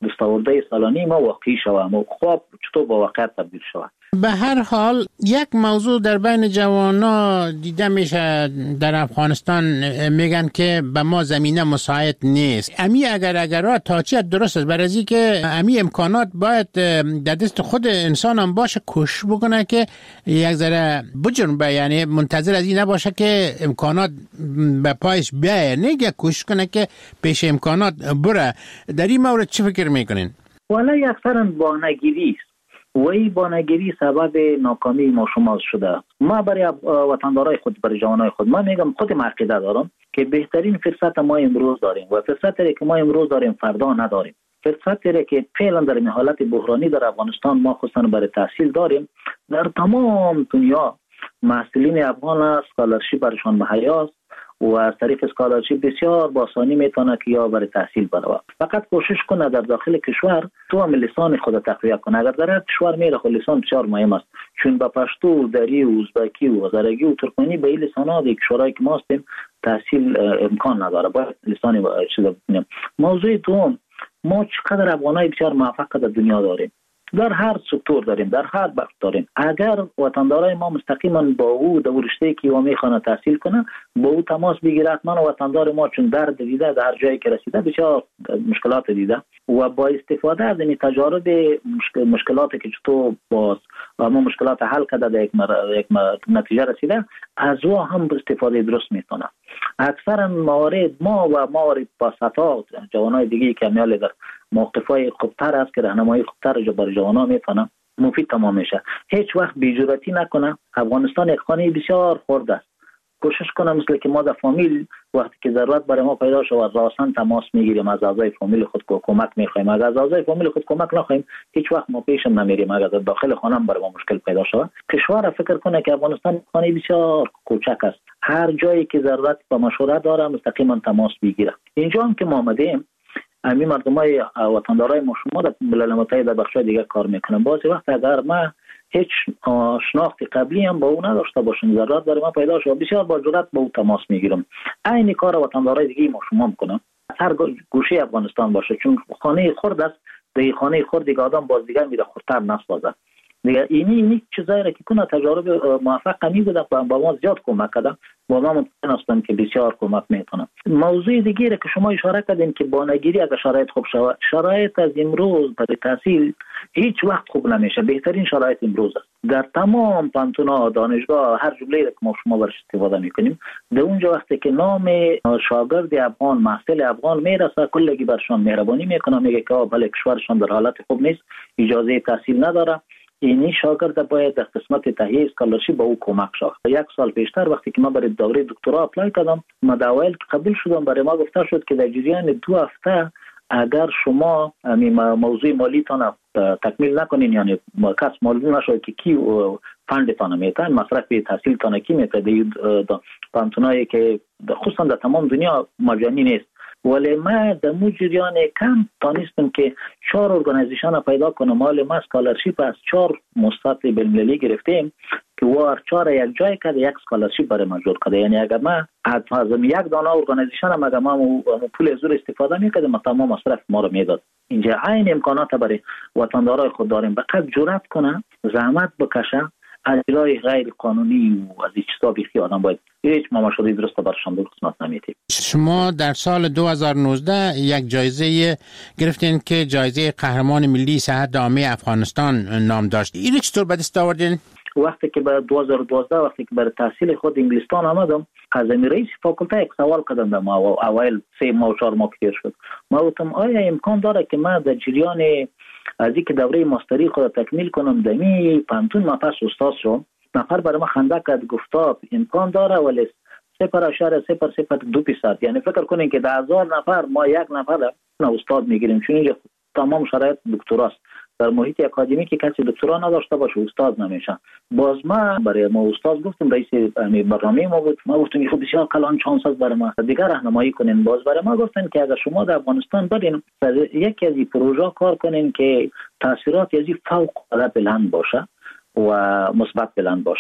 دستاورده سالانه ما واقعی شود و خواب چطور با واقعیت تبدیل شود. به هر حال یک موضوع در بین جوانا دیده میشه در افغانستان، میگن که به ما زمینه مساعد نیست. امی اگر اگر تا چه درست است، برای از که امی امکانات باید در دست خود انسان هم باشه، کوشش بکنه که یک ذره بجنبه، یعنی منتظر از این نباشه که امکانات به پایش بیایه، نه کوشش کنه که پیش امکانات بره. در این مورد چه فکر میکنین؟ والا اکثرا بانگیری است و این بانگیری سبب ناکامی ما شما شده. ما برای وطندارای خود، برای جوانای خود، ما میگم خود ما عقیده دارم که بهترین فرصت ما امروز داریم و فرصتی که ما امروز داریم فردا نداریم. فرصتی که فعلا در این حالت بحرانی در افغانستان ما خصوصا برای تحصیل داریم. در تمام دنیا محصلین افغان اسکالرشیپ برشان مهیا است و از طریق اسکالرشیپ بسیار با آسانی میتونه که یا برای تحصیل بره. فقط کوشش کنه در داخل کشور تو هم لسان خود تقویت کنه. اگر در کشور میره خود لسان بسیار مهم است، چون با پشتو، دری و ازبکی و هزارگی و ترکمنی به این لسان‌ها در کشورهایی که ما هستیم تحصیل امکان نداره، باید لسانی چیز بکنیم. موضوع دوم، ما چقدر افغانای بسیار موفق در دنیا داریم، در هر سکتور داریم، در هر بخش داریم. اگر وطندارای ما مستقیما با او در رشته که او میخوانه تحصیل کنه با او تماس بگیره، حتما وطندار ما چون درد دیده در هر جایی که رسیده بسیار مشکلات دیده و با استفاده از این تجارب مشکل مشکلاتی که چطور با ما مشکلات حل کرده در یک, یک نتیجه رسیده، از او هم استفاده درست میکنه. اکثرا موارد ما و موارد پاستا جوانای دیگه که میال در موقفای خوبتر است که راهنمایی خوبتر برای جوانا میتونه مفید تمام میشه. هیچ وقت بی‌جرأتی نکنه. افغانستان یک خانه بسیار خرد است. کوشش کنه مثل که ما در فامیل وقتی که ضرورت برای ما پیدا شود راسن تماس میگیریم، از اعضای فامیل خود کمک میخوایم. اگر از اعضای فامیل خود کمک نخوایم هیچ وقت ما پیشم نمیریم. اگر در داخل خانه برای ما مشکل پیدا شود، کشور فکر کنه که افغانستان خانه بسیار کوچک است. هر جایی که ضرورت به مشوره داره مستقیما تماس بگیره. اینجا هم که ما آمدیم همین مردمای وطندارای ما شما در ملل متحد در بخشای دیگه کار میکنن. بعضی وقت اگر ما هیچ شناخت قبلی هم با او نداشته باشم، ضرورت برای ما پیدا شد، بسیار با جرأت با او تماس میگیرم. این کار وطندارای دیگه ما شما میکنم، هر گوشه افغانستان باشه، چون خانه خرد است. در خانه خرد دیگه آدم باز دیگه میره خردتر نسازه دیگه. اینی اینی چیزایی را که کنه تجارب موفق می بوده با ما زیاد کمک کرده، با ما مطمئن هستم که بسیار کمک میکنه. موضوع دیگه را که شما اشاره کردین که بانگیری اگر شرایط خوب شود، شرایط از امروز برای تحصیل هیچ وقت خوب نمیشه. بهترین شرایط امروز است. در تمام پانتونا، دانشگاه، هر جمله را که ما شما برش استفاده میکنیم، در اونجا وقتی که نام شاگرد افغان، محصل افغان میرسه، کلگی برشان مهربانی میکنه، میگه که بله کشورشان در حالت خوب نیست، اجازه تحصیل نداره، اینی شاگرد باید در قسمت تهیه اسکالرشیپ با او کمک شود. یک سال پیشتر وقتی که ما برای دوره دکترا اپلای کردم، ما در اوایل که قبول شدم برای ما گفته شد که در جریان دو هفته اگر شما موضوع مالیتان تکمیل نکنین، یعنی کس معلوم نشود که کی فندتان میتن، مصرف تحصیلتان کی میتن، پانتونایی که خصوصا در تمام دنیا مجانی نیست. ولی ما در مو جریان کم تانستم که چهار ارگانیزیشن پیدا کنم. مال ما اسکالرشیپ از چهار مستطیل بین‌المللی گرفتیم که وار چهار یک جای کرده، یک اسکالرشیپ برای ما جور کرده. یعنی اگر ما از یک دانه ارگانیزیشن هم اگر ما پول زور استفاده میکردیم، ما تمام مصرف ما رو میداد. اینجا عین امکانات برای وطندارای خود داریم. فقط جرأت کنه، زحمت بکشه، اجرای غیر قانونی و از این چیزا بیخی آدم باید هیچ مماشاده درست برشان در قسمت نمیتیم. شما در سال دو هزار و نوزده یک جایزه گرفتین که جایزه قهرمان ملی صحت عامه افغانستان نام داشت. این چطور به دست آوردین؟ وقتی که به دو هزار و دوازده وقتی که برای تحصیل خود انگلستان آمدم، از رئیس فاکولته یک سوال کردم به ما و اوایل سه ماه و چهار ماه پیر شد. ما گفتم آیا امکان داره که ما در جریان از اینکه دوره ماستری خود تکمیل کنم دمی پانتون ما پس استاد شدم؟ نفر برای ما خنده کرد، گفت امکان داره ولی صفر اشاره صفر صفر دو فیصد. یعنی فکر کنین که ده هزار نفر ما یک نفر استاد میگیریم، چون اینجا تمام شرایط دکتراست. در محیط اکادمی که کسی دکترا نداشته باشه استاد نمیشه. باز ما برای ما استاد گفتم، رئیس برنامه ما بود، ما گفتم خب بسیار کلان چانس است برای ما دیگر راهنمایی کنین. باز برای ما گفتن که اگر شما در افغانستان برین یکی از این پروژه کار کنین که تاثیرات از این فوق العاده بلند باشه و مثبت بلند باشه.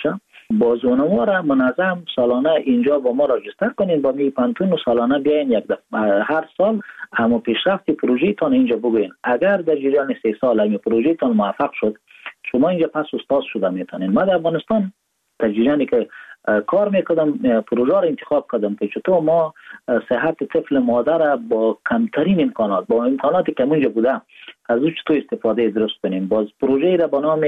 بازونما را منظم سالانه اینجا با ما راجستر کنین با می پانتون و سالانه بیاین یک دفعه هر سال اما پیشرفت پروژه تان اینجا بگوین. اگر در جریان سه سال این پروژه تان موفق شد شما اینجا پس استاد شده میتونین. ما در افغانستان در جریانی که کار میکردم پروژه را انتخاب کردم که چطور ما صحت طفل مادر با کمترین امکانات با امکاناتی که اونجا بوده از او چطور استفاده درست کنیم. باز پروژه را به نام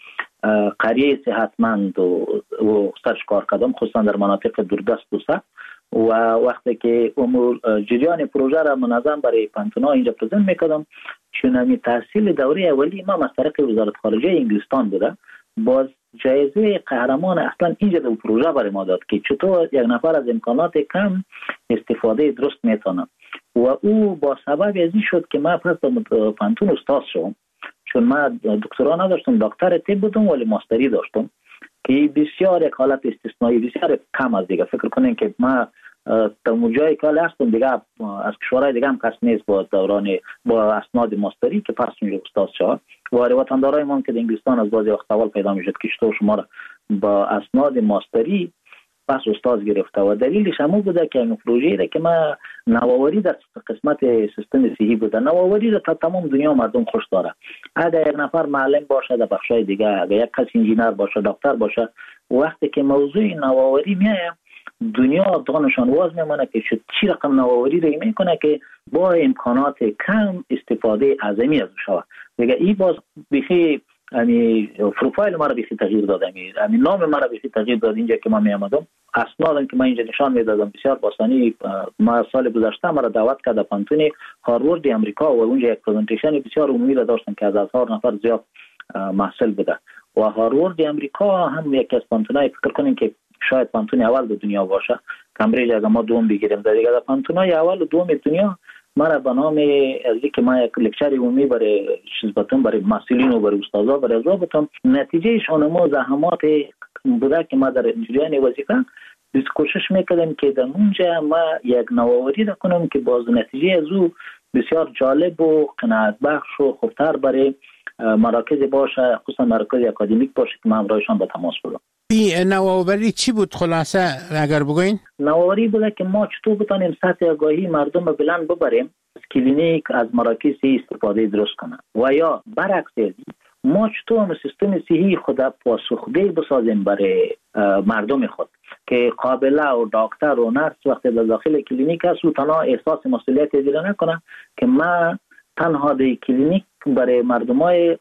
قریه صحتمند و, و سرچ کار کردم خصوصا در مناطق دوردست و سخت و وقتی که امور جریان پروژه را منظم برای پانتونا اینجا پرزنت میکردم چون همی تحصیل دوره اولی ما از طریق وزارت خارجه انگلستان بوده. باز جایزه قهرمان اصلا اینجا در پروژه برای ما داد که چطور یک نفر از امکانات کم استفاده درست میتونه و او با سبب از این شد که ما پس در پانتون استاد شدم چون ما دکترا نداشتم دکتر طب بودم ولی ماستری داشتم که بسیار یک حالت استثنایی بسیار کم از دیگه. فکر کنین که ما تا موجای که هستم دیگه از کشورهای دیگه هم کس نیست با دوران با اسناد ماستری که پس اونجا استاد شد و وطندارای ما که در انگلستان از بعضی وقت اول پیدا میشد که چطور شما را با اسناد ماستری پس استاد گرفته و دلیلش همون بوده که این پروژه را که ما نوآوری در قسمت سیستم صحی بوده. نوآوری را تا تمام دنیا مردم خوش داره. اگر یک نفر معلم باشه در بخشای دیگه اگر یک کس انجینر باشه دکتر باشه وقتی که موضوع نوآوری میاد دنیا دانشان واز میمونه که چی رقم نوآوری رو میکنه که با امکانات کم استفاده عظیمی از شود. دیگه این باز بخی یعنی پروفایل ما رو بخی تغییر داده می یعنی نام ما رو بخی تغییر داد. اینجا که ما می آمدم اسنادم که ما اینجا نشان میدادم بسیار باسانی. ما سال گذشته ما رو دعوت کرد پانتون هاروارد امریکا و اونجا یک پرزنتیشن بسیار عمومی را داشتن که از هزار نفر زیاد محصل بوده و هاروارد امریکا هم یک از پانتونای فکر کنین که شاید پانتون اول در دنیا باشه. کمبریج اگر ما دوم بگیریم در دیگه پانتونای اول و دوم دنیا ما را به نام از که ما یک لکچر عمومی برای چیزباتون برای مسئولین و برای استادا برای ازابتون نتیجه شانما زحمات بوده که ما در جریان وظیفه بیس کوشش میکردیم که در اونجا ما یک نوآوری کنیم که باز نتیجه از او بسیار جالب و قناعت بخش و خوبتر برای مراکز باشه خصوصا مراکز اکادمیک باشه که ما همراهشان به تماس بودم. این نوآوری چی بود خلاصه اگر بگوین؟ نوآوری بوده که ما چطور بتانیم سطح آگاهی مردم رو بلند ببریم از کلینیک از مراکز استفاده درست کنن و یا برعکس ما چطور سیستم صحی خود پاسخگوی بسازیم برای مردم خود که قابله و دکتر و نرس وقتی در داخل کلینیک هست و تنها احساس مسئولیت دیگه نکنه که ما تنها در کلینیک برای مردمای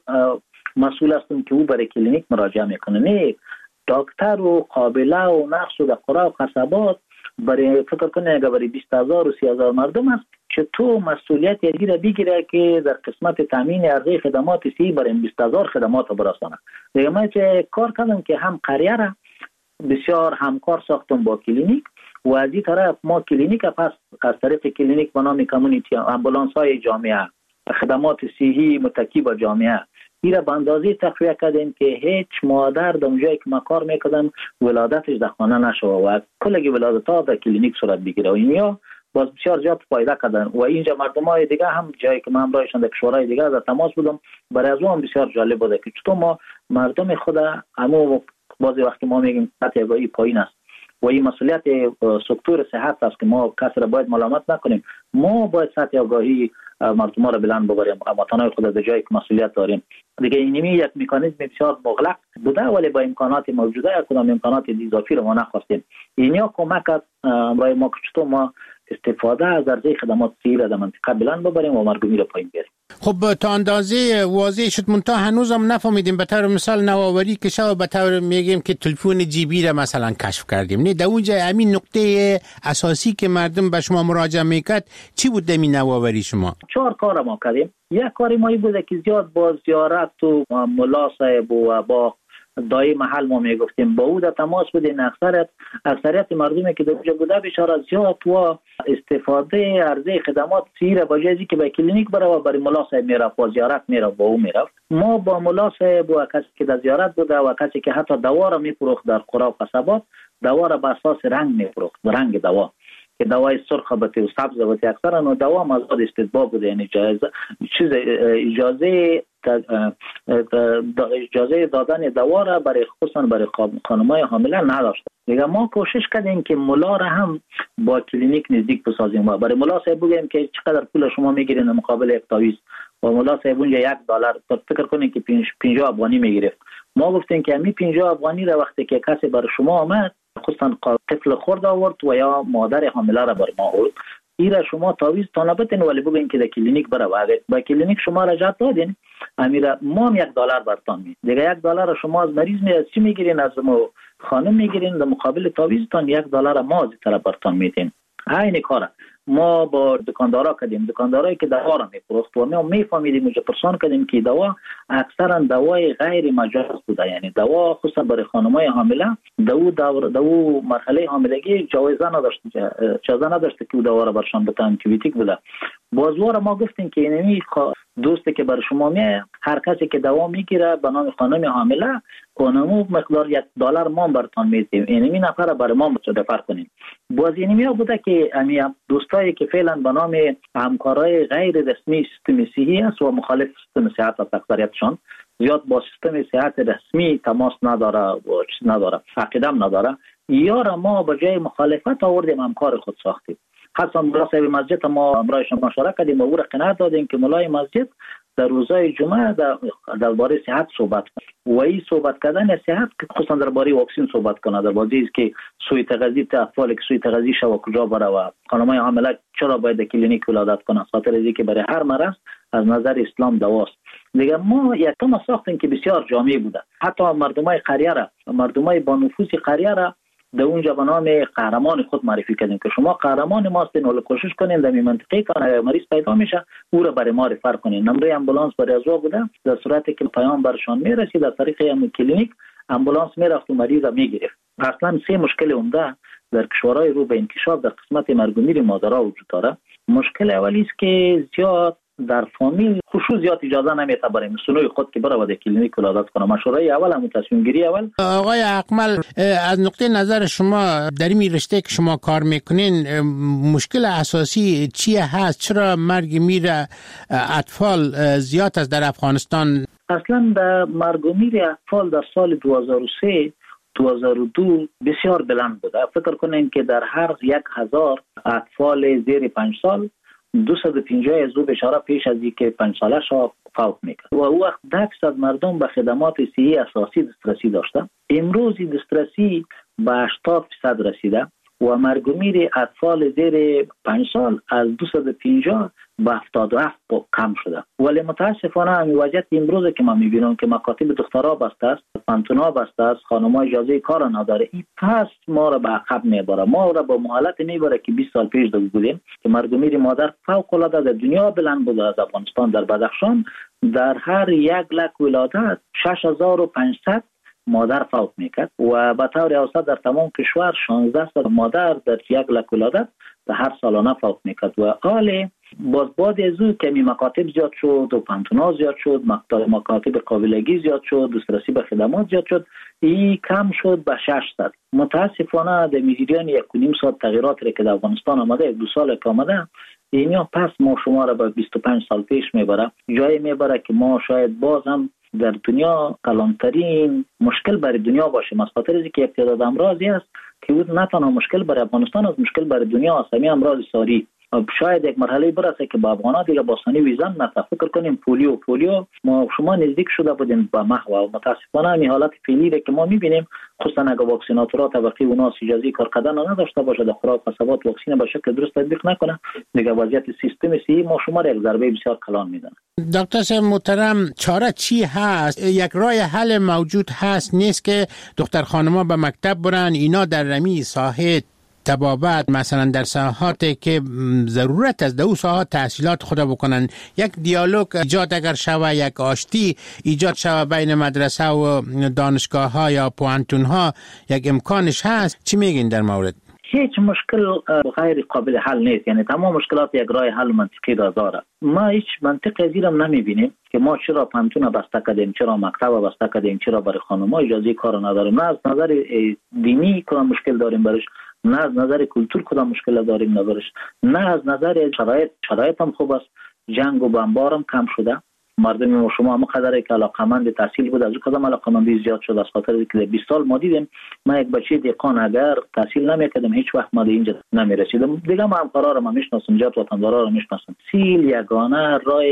مسئول هستم که او برای کلینیک مراجعه میکنه. نه دکتر و قابله و نرس و در قرا و قصبات برای فکر کنه اگر برای بیست هزار و سی هزار مردم است چطور مسئولیت یکی را بگیره که در قسمت تامین عرضه خدمات صحی برای بیست هزار خدمات را برسانه. دیگه من چه کار کردم که هم قریه را بسیار همکار ساختم با کلینیک و از این طرف ما کلینیک پس از طریق کلینیک به نام کمیونیتی امبولانس های جامعه خدمات صحی متکی با جامعه این را به اندازه تقویه کردیم که هیچ مادر در اونجایی که ما کار میکردم ولادتش در خانه نشوه و کلگی ولادت ها در کلینیک صورت بگیره و اینیا باز بسیار زیاد فایده کردن و اینجا مردم های دیگه هم جایی که من همراهشان در کشورهای دیگه در تماس بودم برای از اون بسیار جالب بوده که چطور ما مردم خود همو بعضی وقتی ما میگیم سطح آگاهی پایین است و این مسئولیت سکتور صحت است که ما کسی را باید ملامت نکنیم. ما باید سطح آگاهی مردم را بلند ببریم اما تنهای خود در جایی که مسئولیت داریم. دیگه اینمی یک مکانیزم بسیار مغلق بوده ولی با امکانات موجوده کدام امکانات اضافی را ما نخواستیم. اینیا کمک کرد برای ما که چطور ما استفاده از عرضه خدمات صحی را در منطقه بلند ببریم و مرگومی را پایین بیاریم. خب تا اندازه واضح شد منتها هنوزم نفهمیدیم به طور مثال نوآوری که شما به طور میگیم که تلفن جیبی را مثلا کشف کردیم. نه در اونجا همین نقطه اساسی که مردم به شما مراجعه میکرد چی بود در این نوآوری شما؟ چهار کار ما کردیم. یک کاری ما این بوده که زیاد با زیارت و ملا صاحب و با دای محل ما میگفتیم با او در تماس بودیم. اکثریت اکثریت مردمی که در اونجا بوده بشار زیاد و استفاده عرضه خدمات صحی را با جایزی که به کلینیک بره و برای ملا صاحب میرفت و زیارت میرفت با او میرفت. ما با ملا صاحب و کسی که در زیارت بوده و کسی که حتی دوا را میفروخت در قرا و قصبات دوا را به اساس رنگ میفروخت رنگ دوا که دوای سرخ بته و سبز بته اکثرا و دوا مزاد استتباب بوده، یعنی اجازه چیز اجازه اجازه دادن دوا را برای خصوصا برای خانم‌های حامله نداشت. دیگه ما کوشش کردیم که ملا را هم با کلینیک نزدیک بسازیم و برای ملا صاحب بگیم که چقدر پول شما میگیرین مقابل یک تعویض و ملا صاحب اونجا یک دلار فکر کنین که پنجاه افغانی میگرفت. ما گفتیم که همین پنجاه افغانی را وقتی که کسی برای شما آمد خصوصا طفل خرد آورد و یا مادر حامله را برای ما آورد، ایرا شما تعویض تا نبتین ولی بگین که در کلینیک بره و اگر با کلینیک شما رجعت دادین امیرا ما هم یک دلار برتان می دیگه یک دلار شما از مریض می از چی میگیرین از ما خانم میگیرین در مقابل تعویضتان یک دلار ما از طرف برتان میدین. عین کاره ما با دکاندارا کردیم، دکاندارایی که دوا را میفروخت و ما میفهمیدیم اونجا پرسان کردیم که دوا اکثرا دوای غیر مجاز بوده، یعنی دوا خصوصا برای خانم‌های حامله دو دور دو مرحله حاملگی جایزه نداشت، اجازه نداشت که دوا را برشان بتن انتیبیوتیک بوده. بازوار ما گفتیم که اینمی دوستی که برای شما میه هر کسی که دوا میگیره به نام خانم حامله کنمو مقدار یک دلار ما برتان میدیم، اینمی نفر برای ما متصدفر کنیم. باز اینمی بوده که امی دوستایی که فعلا به نام همکارای غیر رسمی سیستم صحی است و مخالف سیستم صحت است اکثریتشان زیاد با سیستم صحت رسمی تماس نداره و چیز نداره، عقیدم نداره، یا را ما به جای مخالفت آوردیم همکار خود ساختیم. خاصا ملا صاحب مسجد ما امرایش مشورت کردیم و او را قناعت دادیم که ملای مسجد در روزهای جمعه درباره صحت صحبت کنه و این صحبت کردن صحت خصوصا درباره واکسن صحبت کنه، درباره است که سوی تغذیه اطفال که سوی تغذیه شو کجا بره و خانم‌های حامله چرا باید کلینیک ولادت کنه، خاطر از اینکه برای هر مرض از نظر اسلام دواست. دیگه ما یکم ساختیم که بسیار جامع بوده، حتی مردمای قریه را مردمای با نفوذ قریه را در اونجا به نام قهرمان خود معرفی کردیم که شما قهرمان ما هستین و کوشش کنین در این منطقه که اگر مریض پیدا میشه او را برای ما رفر کنین. نمره امبولانس برای ازوا بوده، در صورتی که پیام برشان میرسید از طریق هم کلینیک امبولانس میرفت و مریض را میگرفت. اصلا سه مشکل عمده در کشورهای رو به انکشاف در قسمت مرگ و میر مادرها وجود داره. مشکل اولی است که زیاد در فامیل خصوص زیاد اجازه نمیده برای مسئولای خود که بره در کلینیک ولادت کنه. مشوره اول هم تصمیم گیری اول. آقای اقمل از نقطه نظر شما در این رشته که شما کار میکنین مشکل اساسی چیه هست؟ چرا مرگ میر اطفال زیاد است در افغانستان؟ اصلا در مرگ و میر اطفال در سال دو هزار و سه دو هزار و دو بسیار بلند بود. فکر کنین که در هر یک هزار اطفال زیر پنج سال دویست و پنجاه از او بشاره پیش از اینکه پنج ساله شا فوت میکرد و او وقت ده درصد مردم به خدمات صحی اساسی دسترسی داشتن. امروز دسترسی به هشتاد درصد رسیده و مرگ و میر اطفال زیر پنج سال از دویست و پنجاه به هفتاد و هفت کم شده. ولی متاسفانه همین وضعیت امروز که ما میبینم که مکاتب دخترها بسته است، پانتونها بسته است، خانم‌ها اجازه کار نداره، این پس ما را به عقب میبره، ما را به حالت میبره که بیست سال پیش بودیم که مرگ و میر مادر فوق العاده در دنیا بلند بوده. از افغانستان در بدخشان در هر یک لک ولادت شش هزار و پانصد مادر فوت میکرد و به طور اوسط در تمام کشور شانزده صد مادر در یک لک ولادت در هر سالانه فوت میکرد. و حال باز بعد از او کمی مکاتب زیاد شد و پانتونا زیاد شد، مکاتب قابلگی زیاد شد، دسترسی به خدمات زیاد شد، این کم شد به ششصد. متاسفانه در میزیدیان یک و نیم سال تغییرات را که در افغانستان آمده، یک دو سال که آمده، اینیا پس ما شما را به بیست و پنج سال پیش میبره، جایی میبره که ما شاید باز هم در دنیا کلانترین مشکل برای دنیا باشه. از خاطر اینکه یک تعداد امراضی است که بود نه تنها مشکل برای افغانستان است، مشکل برای دنیا است. همین امراض ساری شاید یک مرحله برسه که با افغانات دیگه باسانی ویزن نه. فکر کنیم پولیو پولیو ما شما نزدیک شده بودیم به محو و متاسفانه این حالت فعلی را که ما میبینیم، خصوصا اگه واکسیناتورها طبقه اوناس اجازه کار کردن نداشته باشه، در خوراک و ثبات واکسین به شکل درست تطبیق نکنه، دیگه وضعیت سیستم صحی ما شما را یک ضربه بسیار کلان میزنه. دکتر صاحب محترم، چاره چی هست؟ یک راه حل موجود هست نیست که دختر خانم‌ها به مکتب برن، اینا در رمی ساحه تبابت مثلا در ساحاتی که ضرورت است در اون ساحات تحصیلات خود بکنن، یک دیالوگ ایجاد اگر شوه، یک آشتی ایجاد شوه بین مدرسه و دانشگاه ها یا پوانتون ها، یک امکانش هست؟ چی میگین در مورد؟ هیچ مشکل غیر قابل حل نیست، یعنی تمام مشکلات یک راه حل منطقی داره. ما هیچ منطق از اینم نمیبینیم که ما چرا پانتون بسته کردیم، چرا مکتب بسته کردیم، چرا برای خانم‌ها اجازه کار نداریم. نه از نظر دینی کدام مشکل داریم برش، نه از نظر کلتور کدام مشکل داریم ندارش، نه از نظر شرایط شرایط هم خوب است. جنگ و بمبار هم کم شده. مردم شما هم قدری که علاقمند تحصیل بود از کدام علاقمندی زیاد شد، از خاطر اینکه بیست سال ما دیدیم ما یک بچه دهقان اگر تحصیل نمیکردم هیچ وقت ما اینجا نمیرسیدم. دیگه ما هم قرار ما میشناسم، جات وطندارا رو میشناسم. سیل یگانه راه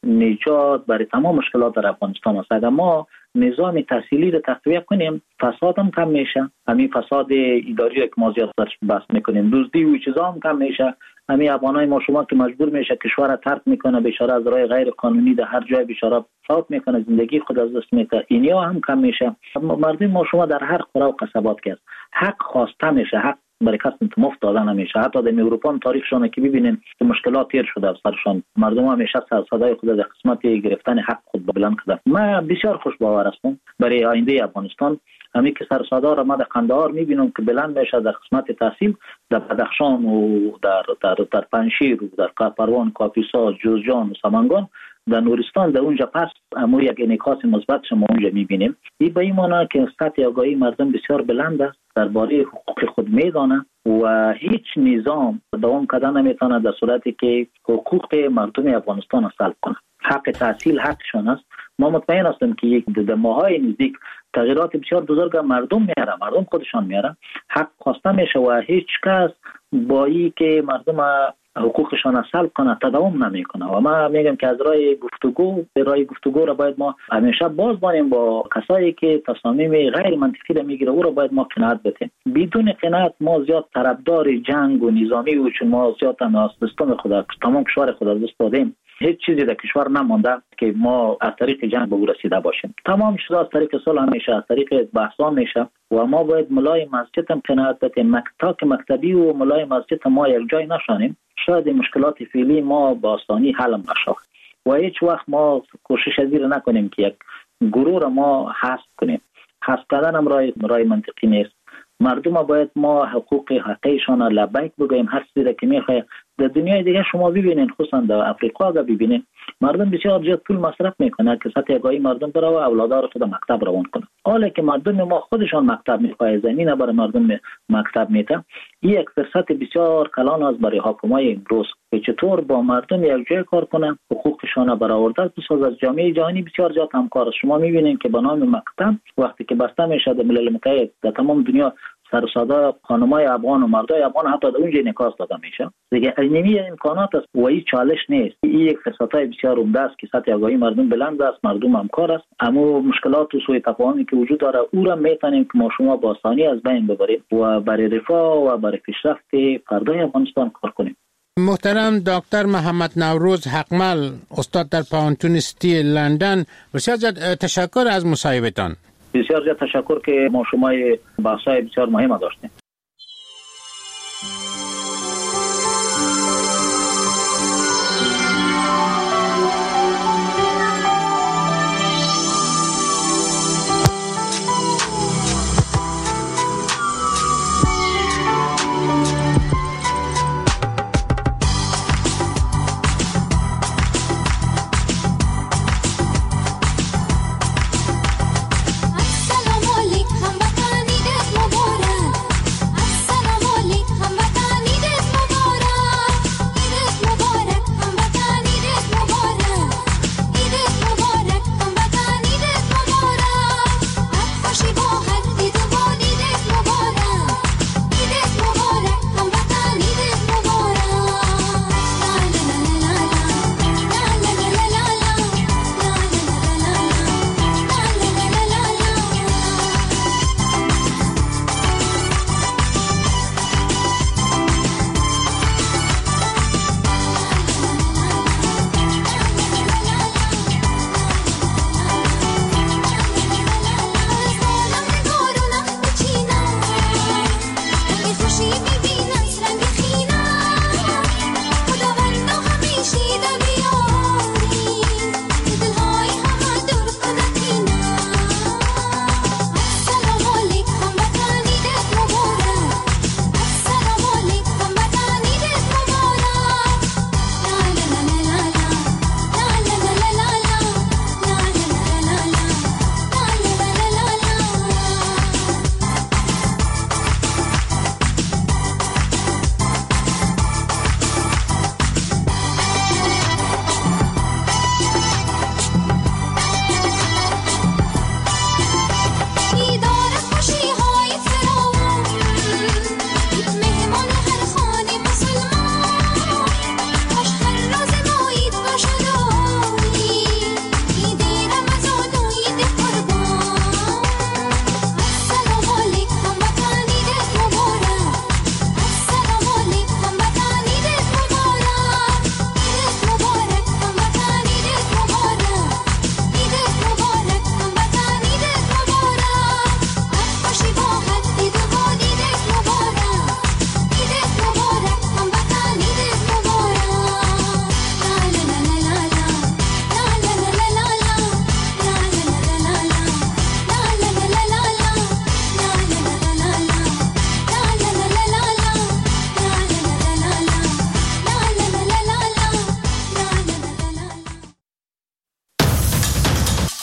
نجات برای تمام مشکلات در افغانستان است. اگر ما نظام تحصیلی رو تقویت کنیم فساد هم کم میشه. همین فساد اداری که ما زیاد بحث میکنیم، دزدی و چیزا هم کم میشه. همین افغانای ما شما که مجبور میشه کشور را ترک میکنه بیچاره از راه غیر قانونی در هر جای بیچاره فوت میکنه، زندگی خود از دست میده، اینیا هم کم میشه. مردم ما شما در هر قرا و قصبات که حق خواسته میشه، حق برای کس مفت داده نمیشه. حتی در اروپا تاریخشون که ببینین که مشکلات تیر شده از سرشان، مردم همیشه صدای خود در قسمت گرفتن حق خود بلند کردن. ما بسیار خوش باور هستم برای آینده افغانستان. همین که سر صدا را ما در قندهار میبینم که بلند میشه در قسمت تحصیل، در بدخشان و در در در پنشیر و در پروان، کاپیسا، جوزجان و سمنگان، در نورستان در اونجا پس امو یک انعکاس مثبت ما اونجا میبینیم. این به این معنی که سطح آگاهی مردم بسیار بلند است، درباره حقوق خود میدانه و هیچ نظام دوام کردن نمیتونه در صورتی که حقوق مردم افغانستان سلب کنه. حق تحصیل حقشون است. ما مطمئن هستیم که یک در ماهای نزدیک تغییرات بسیار بزرگ مردم میاره، مردم خودشان میاره. حق خواسته میشه و هیچ کس با این که مردم حقوقشان سلب کنه تداوم نمیکنه. و ما میگم که از راه گفتگو به راه گفتگو را باید ما همیشه باز بانیم با کسایی که تصامیم غیر منطقی را میگیره، او را باید ما قناعت بدیم. بدون قناعت ما زیاد طرفدار جنگ و نظامی و چون ما زیاد هم از سیستم خود تمام کشور خود از دست دادیم، هیچ چیزی در کشور نمانده که ما از طریق جنگ به او رسیده باشیم. تمام چیزا از طریق صلح میشه، از طریق بحثان میشه و ما باید ملای مسجد هم قناعت بدیم. مکتب مکتبی و ملای مسجد ما یک جای نشانیم، شاید مشکلات فعلی ما با آسانی حل نشه و هیچ وقت ما کوشش ازی رو نکنیم که یک گروه را ما حذف کنیم. حذف کردن هم رای رای منطقی نیست. مردم باید ما حقوق حقیقیشان را لبیک بگویم. هر چیزی که میخواه در دنیای دیگه شما ببینین، خصوصا در افریقا اگه ببینین مردم بسیار زیاد پول مصرف میکنه که سطح آگاهی مردم بره و اولادها رو خود مکتب روان کنه. حالا که مردم ما خودشان مکتب میخواه، زمین برای مردم مکتب میته، این یک فرصت بسیار کلان است برای حکومای امروز که چطور با مردم یک جای کار کنن، حقوقشان برآورده بساز. از جامعه جهانی بسیار زیاد همکار است. شما میبینین که به نام مکتب وقتی که بسته میشه در ملل متحد در تمام دنیا سر ساده خانمای افغان و مردای افغان حتی در اونجا انعکاس داده میشه. دیگه اینمی امکانات است و این چالش نیست. این یک فرصتای بسیار عمده است که سطح آگاهی مردم بلند است، مردم همکار است. اما مشکلات و سوء تفاهمی که وجود داره او را میتونیم که ما شما با آسانی از بین ببریم و برای رفاه و برای پیشرفت فردای افغانستان کار کنیم. محترم دکتر محمد نوروز حقمل، استاد در پانتون سیتی لندن، بسیار زیاد تشکر از مصاحبتان. بسیار زیاد تشکر که ما شما بحثای بسیار مهم داشتیم.